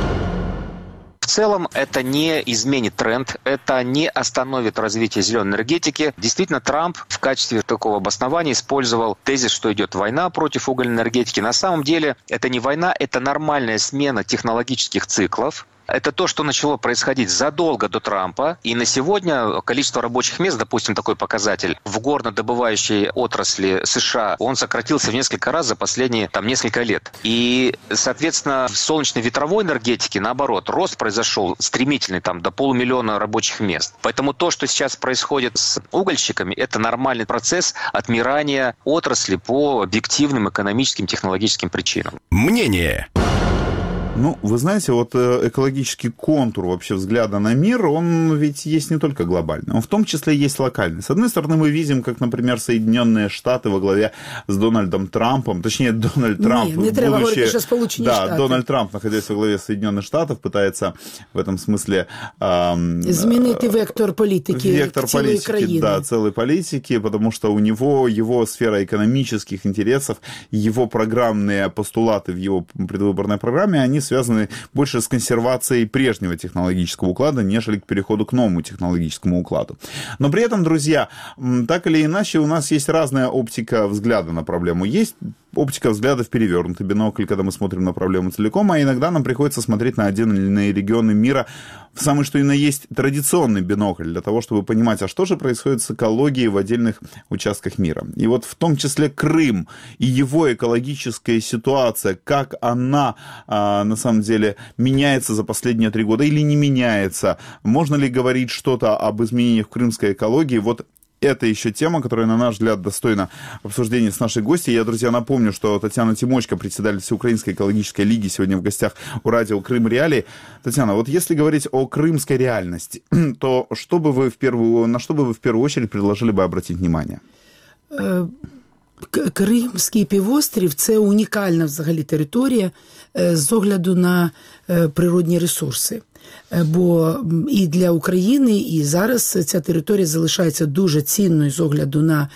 В целом это не изменит тренд, это не остановит развитие зеленой энергетики. Действительно, Трамп в качестве такого обоснования использовал тезис, что идет война против угольной энергетики. На самом деле это не война, это нормальная смена технологических циклов. Это то, что начало происходить задолго до Трампа. И на сегодня количество рабочих мест, допустим, такой показатель, в горнодобывающей отрасли США, он сократился в несколько раз за последние несколько лет. И, соответственно, в солнечно-ветровой энергетике, наоборот, рост произошел стремительный, до 500 000 рабочих мест. Поэтому то, что сейчас происходит с угольщиками, это нормальный процесс отмирания отрасли по объективным экономическим, технологическим причинам. Мнение. Ну, вы знаете, вот экологический контур вообще взгляда на мир, он ведь есть не только глобальный, он в том числе есть локальный. С одной стороны, мы видим, как, например, Соединенные Штаты во главе с Дональдом Трампом, точнее, Дональд Трамп, Дональд Трамп, находясь во главе Соединенных Штатов, пытается в этом смысле изменить вектор политики целой краины. Да, целой политики, потому что у него его сфера экономических интересов, его программные постулаты в его предвыборной программе, они связаны больше с консервацией прежнего технологического уклада, нежели к переходу к новому технологическому укладу. Но при этом, друзья, так или иначе, у нас есть разная оптика взгляда на проблему. Есть оптика взгляда в перевернутый бинокль, когда мы смотрим на проблему целиком, а иногда нам приходится смотреть на отдельные регионы мира в самый что ни на есть традиционный бинокль, для того, чтобы понимать, а что же происходит с экологией в отдельных участках мира. И вот в том числе Крым и его экологическая ситуация, как она на самом деле меняется за последние 3 года или не меняется, можно ли говорить что-то об изменениях в крымской экологии, вот это еще тема, которая, на наш взгляд, достойна обсуждения с нашей гостьей. Я, друзья, напомню, что Татьяна Тимочко, председатель Всеукраинской экологической лиги, сегодня в гостях у радио «Крым Реалии». Татьяна, вот если говорить о крымской реальности, то на что бы вы в первую очередь предложили бы обратить внимание? Кримський півострів – це унікальна взагалі територія з огляду на природні ресурси. Бо і для України, і зараз ця територія залишається дуже цінною з огляду на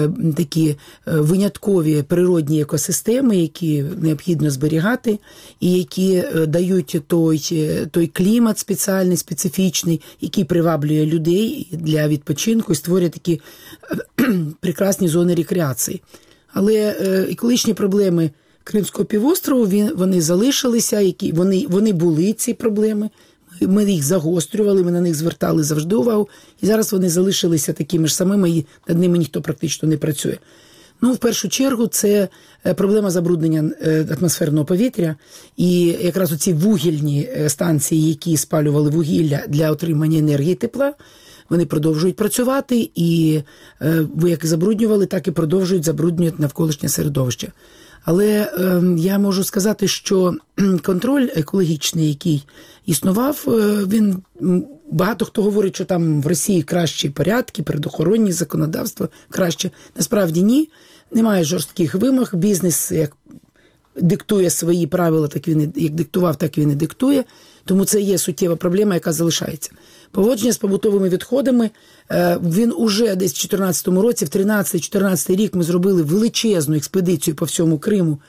такі виняткові природні екосистеми, які необхідно зберігати, і які дають той клімат спеціальний, специфічний, який приваблює людей для відпочинку і створює такі прекрасні зони рекреації. Але екологічні проблеми Кримського півострову, вони залишилися, вони були, ці проблеми. Ми їх загострювали, ми на них звертали завжди увагу, і зараз вони залишилися такими ж самими, і над ними ніхто практично не працює. Ну, в першу чергу, це проблема забруднення атмосферного повітря, і якраз оці вугільні станції, які спалювали вугілля для отримання енергії тепла, вони продовжують працювати, і як забруднювали, так і продовжують забруднювати навколишнє середовище. Але я можу сказати, що контроль екологічний, який існував, він багато хто говорить, що там в Росії кращі порядки, природоохоронні законодавства краще. Насправді ні, немає жорстких вимог, бізнес як диктує свої правила, так він як диктував, так він і диктує. Тому це є суттєва проблема, яка залишається. Поводження з побутовими відходами, він уже десь в 2014 році, в 2013-2014 рік ми зробили величезну експедицію по всьому Криму.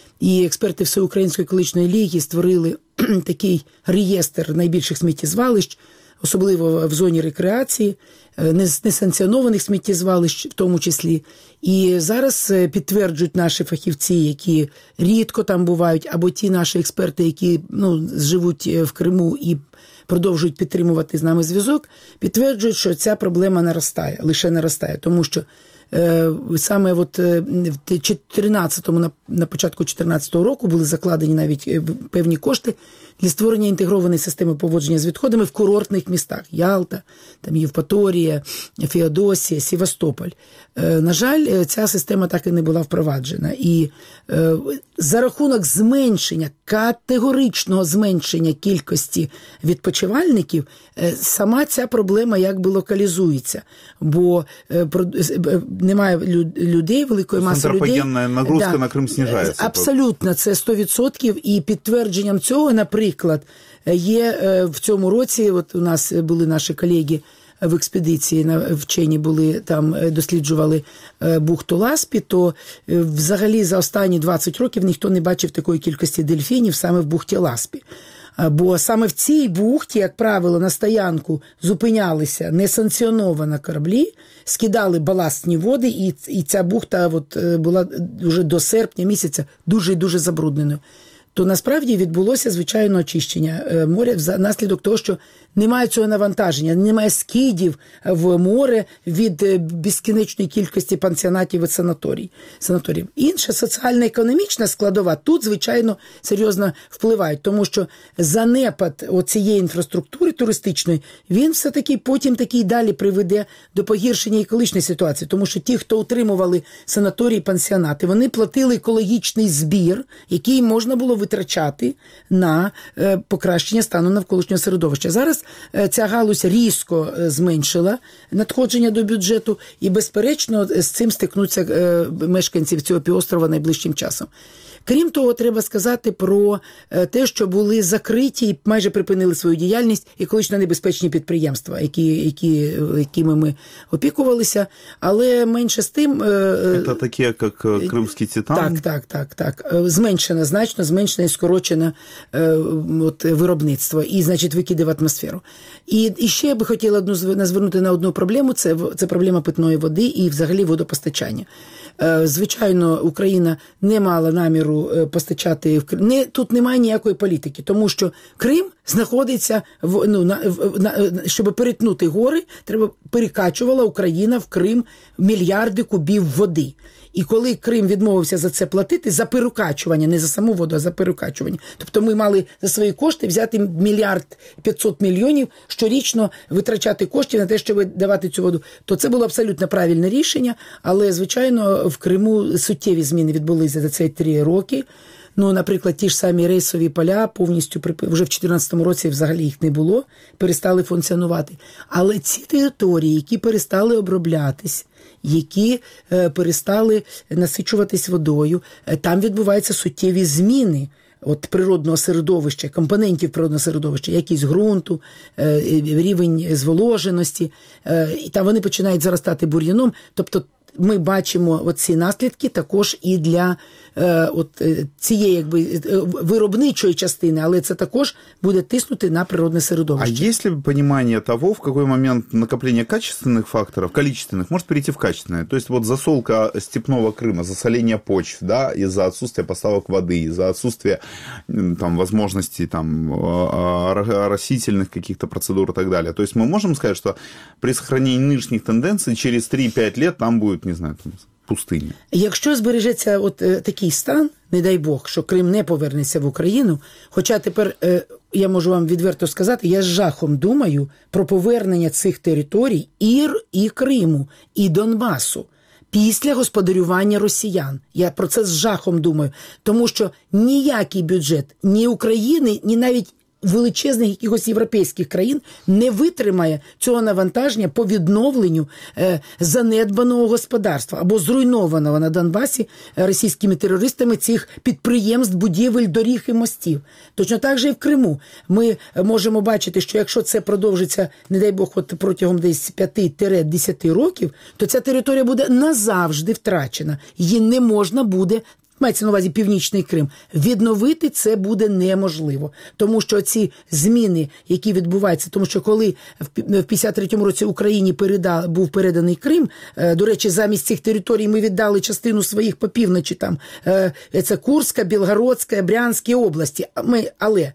І експерти Всеукраїнської екологічної ліги створили такий реєстр найбільших сміттєзвалищ, особливо в зоні рекреації, несанкціонованих сміттєзвалищ в тому числі. І зараз підтверджують наші фахівці, які рідко там бувають, або ті наші експерти, які живуть в Криму і продовжують підтримувати з нами зв'язок, підтверджують, що ця проблема наростає, лише наростає, тому що саме от в 14-му, на початку 14-го року були закладені навіть певні кошти для створення інтегрованої системи поводження з відходами в курортних містах. Ялта, там Євпаторія, Феодосія, Севастополь. На жаль, ця система так і не була впроваджена. І за рахунок зменшення, категоричного зменшення кількості відпочивальників, сама ця проблема якби локалізується. Бо немає людей, великої маси людей. Антропогенна нагрузка на Крим знижається. Абсолютно, це 100%. І підтвердженням цього, наприклад, є в цьому році, от у нас були наші колеги в експедиції, вчені були там, досліджували бухту Ласпі, то взагалі за останні 20 років ніхто не бачив такої кількості дельфінів саме в бухті Ласпі. Бо саме в цій бухті, як правило, на стоянку зупинялися несанкціоновано кораблі, скидали баластні води, і ця бухта от була вже до серпня місяця дуже забрудненою. То насправді відбулося, звичайно, очищення моря внаслідок того, що немає цього навантаження, немає скидів в море від безкінечної кількості пансіонатів і санаторіїв. Інша соціально-економічна складова тут, звичайно, серйозно впливає, тому що занепад цієї інфраструктури туристичної, він все-таки потім таки далі приведе до погіршення екологічної ситуації, тому що ті, хто утримували санаторії, пансіонати, вони платили екологічний збір, який можна було витрачати на покращення стану навколишнього середовища. Зараз ця галузь різко зменшила надходження до бюджету і, безперечно, з цим стикнуться мешканці цього півострова найближчим часом. Крім того, треба сказати про те, що були закриті і майже припинили свою діяльність екологічно небезпечні підприємства, якими ми опікувалися, але менше з тим... Це такі, як Кримський Титан? Так. Значно зменшено і скорочено виробництво і, значить, викиди в атмосферу. І ще я би хотіла звернути на одну проблему, це проблема питної води і взагалі водопостачання. Звичайно, Україна не мала наміру постачати в Крим. Тут немає ніякої політики, тому що Крим знаходиться, щоб перетнути гори, перекачувала Україна в Крим мільярди кубів води. І коли Крим відмовився за це платити, за перекачування, не за саму воду, а за перекачування. Тобто ми мали за свої кошти взяти 1 500 000 000 щорічно витрачати коштів на те, щоб давати цю воду. То це було абсолютно правильне рішення, але, звичайно, в Криму суттєві зміни відбулися за ці 3 роки. Наприклад, ті ж самі рейсові поля повністю, вже в 2014 році взагалі їх не було, перестали функціонувати. Але ці території, які перестали оброблятись, які перестали насичуватись водою, там відбуваються суттєві зміни природного середовища, компонентів природного середовища, якість ґрунту, рівень зволоженості, і там вони починають заростати бур'яном. Тобто ми бачимо ці наслідки також і для цієї виробничої частини, але це також буде тиснути на природне середовище. А есть ли понимание того, в какой момент накопление качественных факторов, количественных, может перейти в качественное? То есть засолка степного Крыма, засоление почв, да, из-за отсутствия поставок воды, из-за отсутствия возможностей растительных каких-то процедур и так далее. То есть мы можем сказать, что при сохранении нынешних тенденций через 3-5 лет там будет, не знаю, пустині. Якщо збережеться такий стан, не дай Бог, що Крим не повернеться в Україну, хоча тепер, я можу вам відверто сказати, я з жахом думаю про повернення цих територій і Криму, і Донбасу після господарювання росіян. Я про це з жахом думаю, тому що ніякий бюджет ні України, ні навіть величезних якихось європейських країн не витримає цього навантаження по відновленню занедбаного господарства або зруйнованого на Донбасі російськими терористами цих підприємств, будівель, доріг і мостів. Точно так же і в Криму. Ми можемо бачити, що якщо це продовжиться, не дай Бог, протягом десь 5-10 років, то ця територія буде назавжди втрачена. Її не можна буде, мається на увазі Північний Крим, відновити це буде неможливо. Тому що ці зміни, які відбуваються, тому що коли в 53-му році Україні був переданий Крим, до речі, замість цих територій ми віддали частину своїх по півночі, це Курська, Білгородська, Брянська області, але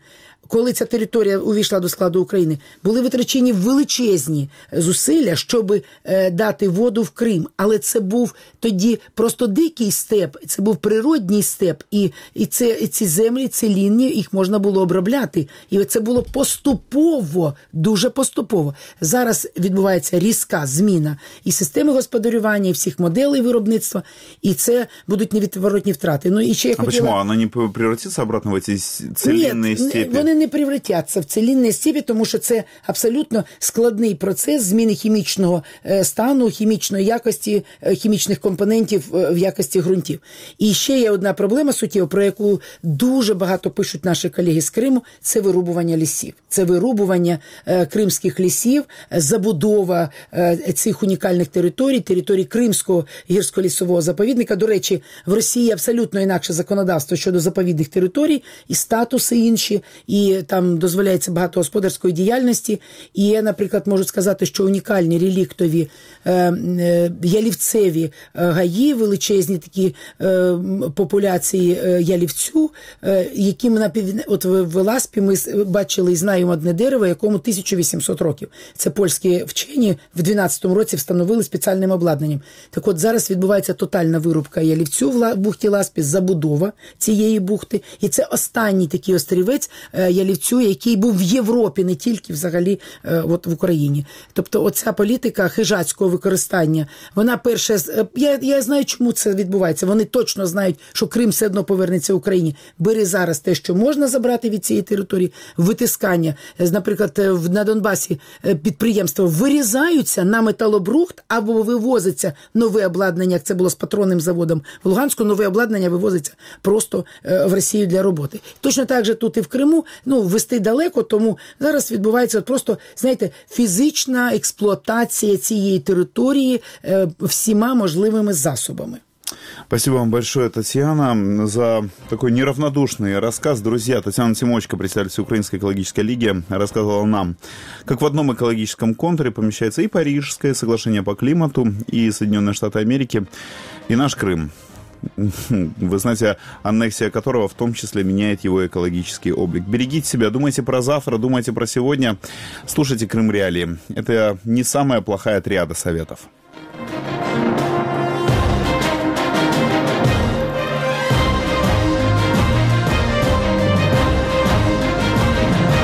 коли ця територія увійшла до складу України, були витрачені величезні зусилля, щоб дати воду в Крим. Але це був тоді просто дикий степ, це був природній степ, і ці землі, ці лінії, їх можна було обробляти. І це було поступово, дуже поступово. Зараз відбувається різка зміна і системи господарювання, і всіх моделей виробництва, і це будуть невідворотні втрати. Ну, і ще я почему? Оно не превратится обратно в эти целинные степи? Ні, вони не превратяться в целинні степі, тому що це абсолютно складний процес зміни хімічного стану, хімічної якості, хімічних компонентів в якості ґрунтів. І ще є одна проблема суттєва, про яку дуже багато пишуть наші колеги з Криму, це вирубування лісів. Це вирубування кримських лісів, забудова цих унікальних територій Кримського гірсько-лісового заповідника. До речі, в Росії абсолютно інакше законодавство щодо заповідних територій, і статуси інші, і там дозволяється багато господарської діяльності. І я, наприклад, можу сказати, що унікальні реліктові ялівцеві гаї, величезні такі популяції ялівцю, які ми от в Ласпі ми бачили і знаємо одне дерево, якому 1800 років. Це польські вчені в 12-му році встановили спеціальним обладнанням. Так от зараз відбувається тотальна вирубка ялівцю в бухті Ласпі, забудова цієї бухти. І це останній такий острівець ялівцю, який був в Європі, не тільки взагалі от в Україні. Тобто оця політика хижацького використання, вона перша... Я знаю, чому це відбувається. Вони точно знають, що Крим все одно повернеться Україні. Бери зараз те, що можна забрати від цієї території, витискання. Наприклад, на Донбасі підприємства вирізаються на металобрухт або вивозиться нове обладнання, як це було з патронним заводом в Луганську, нове обладнання вивозиться просто в Росію для роботи. Точно так же тут і в Криму, вести далеко, тому зараз відбувається просто, знаєте, фізична експлуатація цієї території всіма можливими засобами. Спасибо вам большое, Татьяна, за такой неравнодушный рассказ. Друзья, Татьяна Тимочко, председатель Украинской экологической лиги, рассказывала нам, как в одном экологическом контуре помещается и Парижское соглашение по климату, и Соединенные Штаты Америки, и наш Крым. Вы знаете, аннексия которого в том числе меняет его экологический облик. Берегите себя, думайте про завтра, думайте про сегодня. Слушайте Крым Реалии. Это не самая плохая триада советов.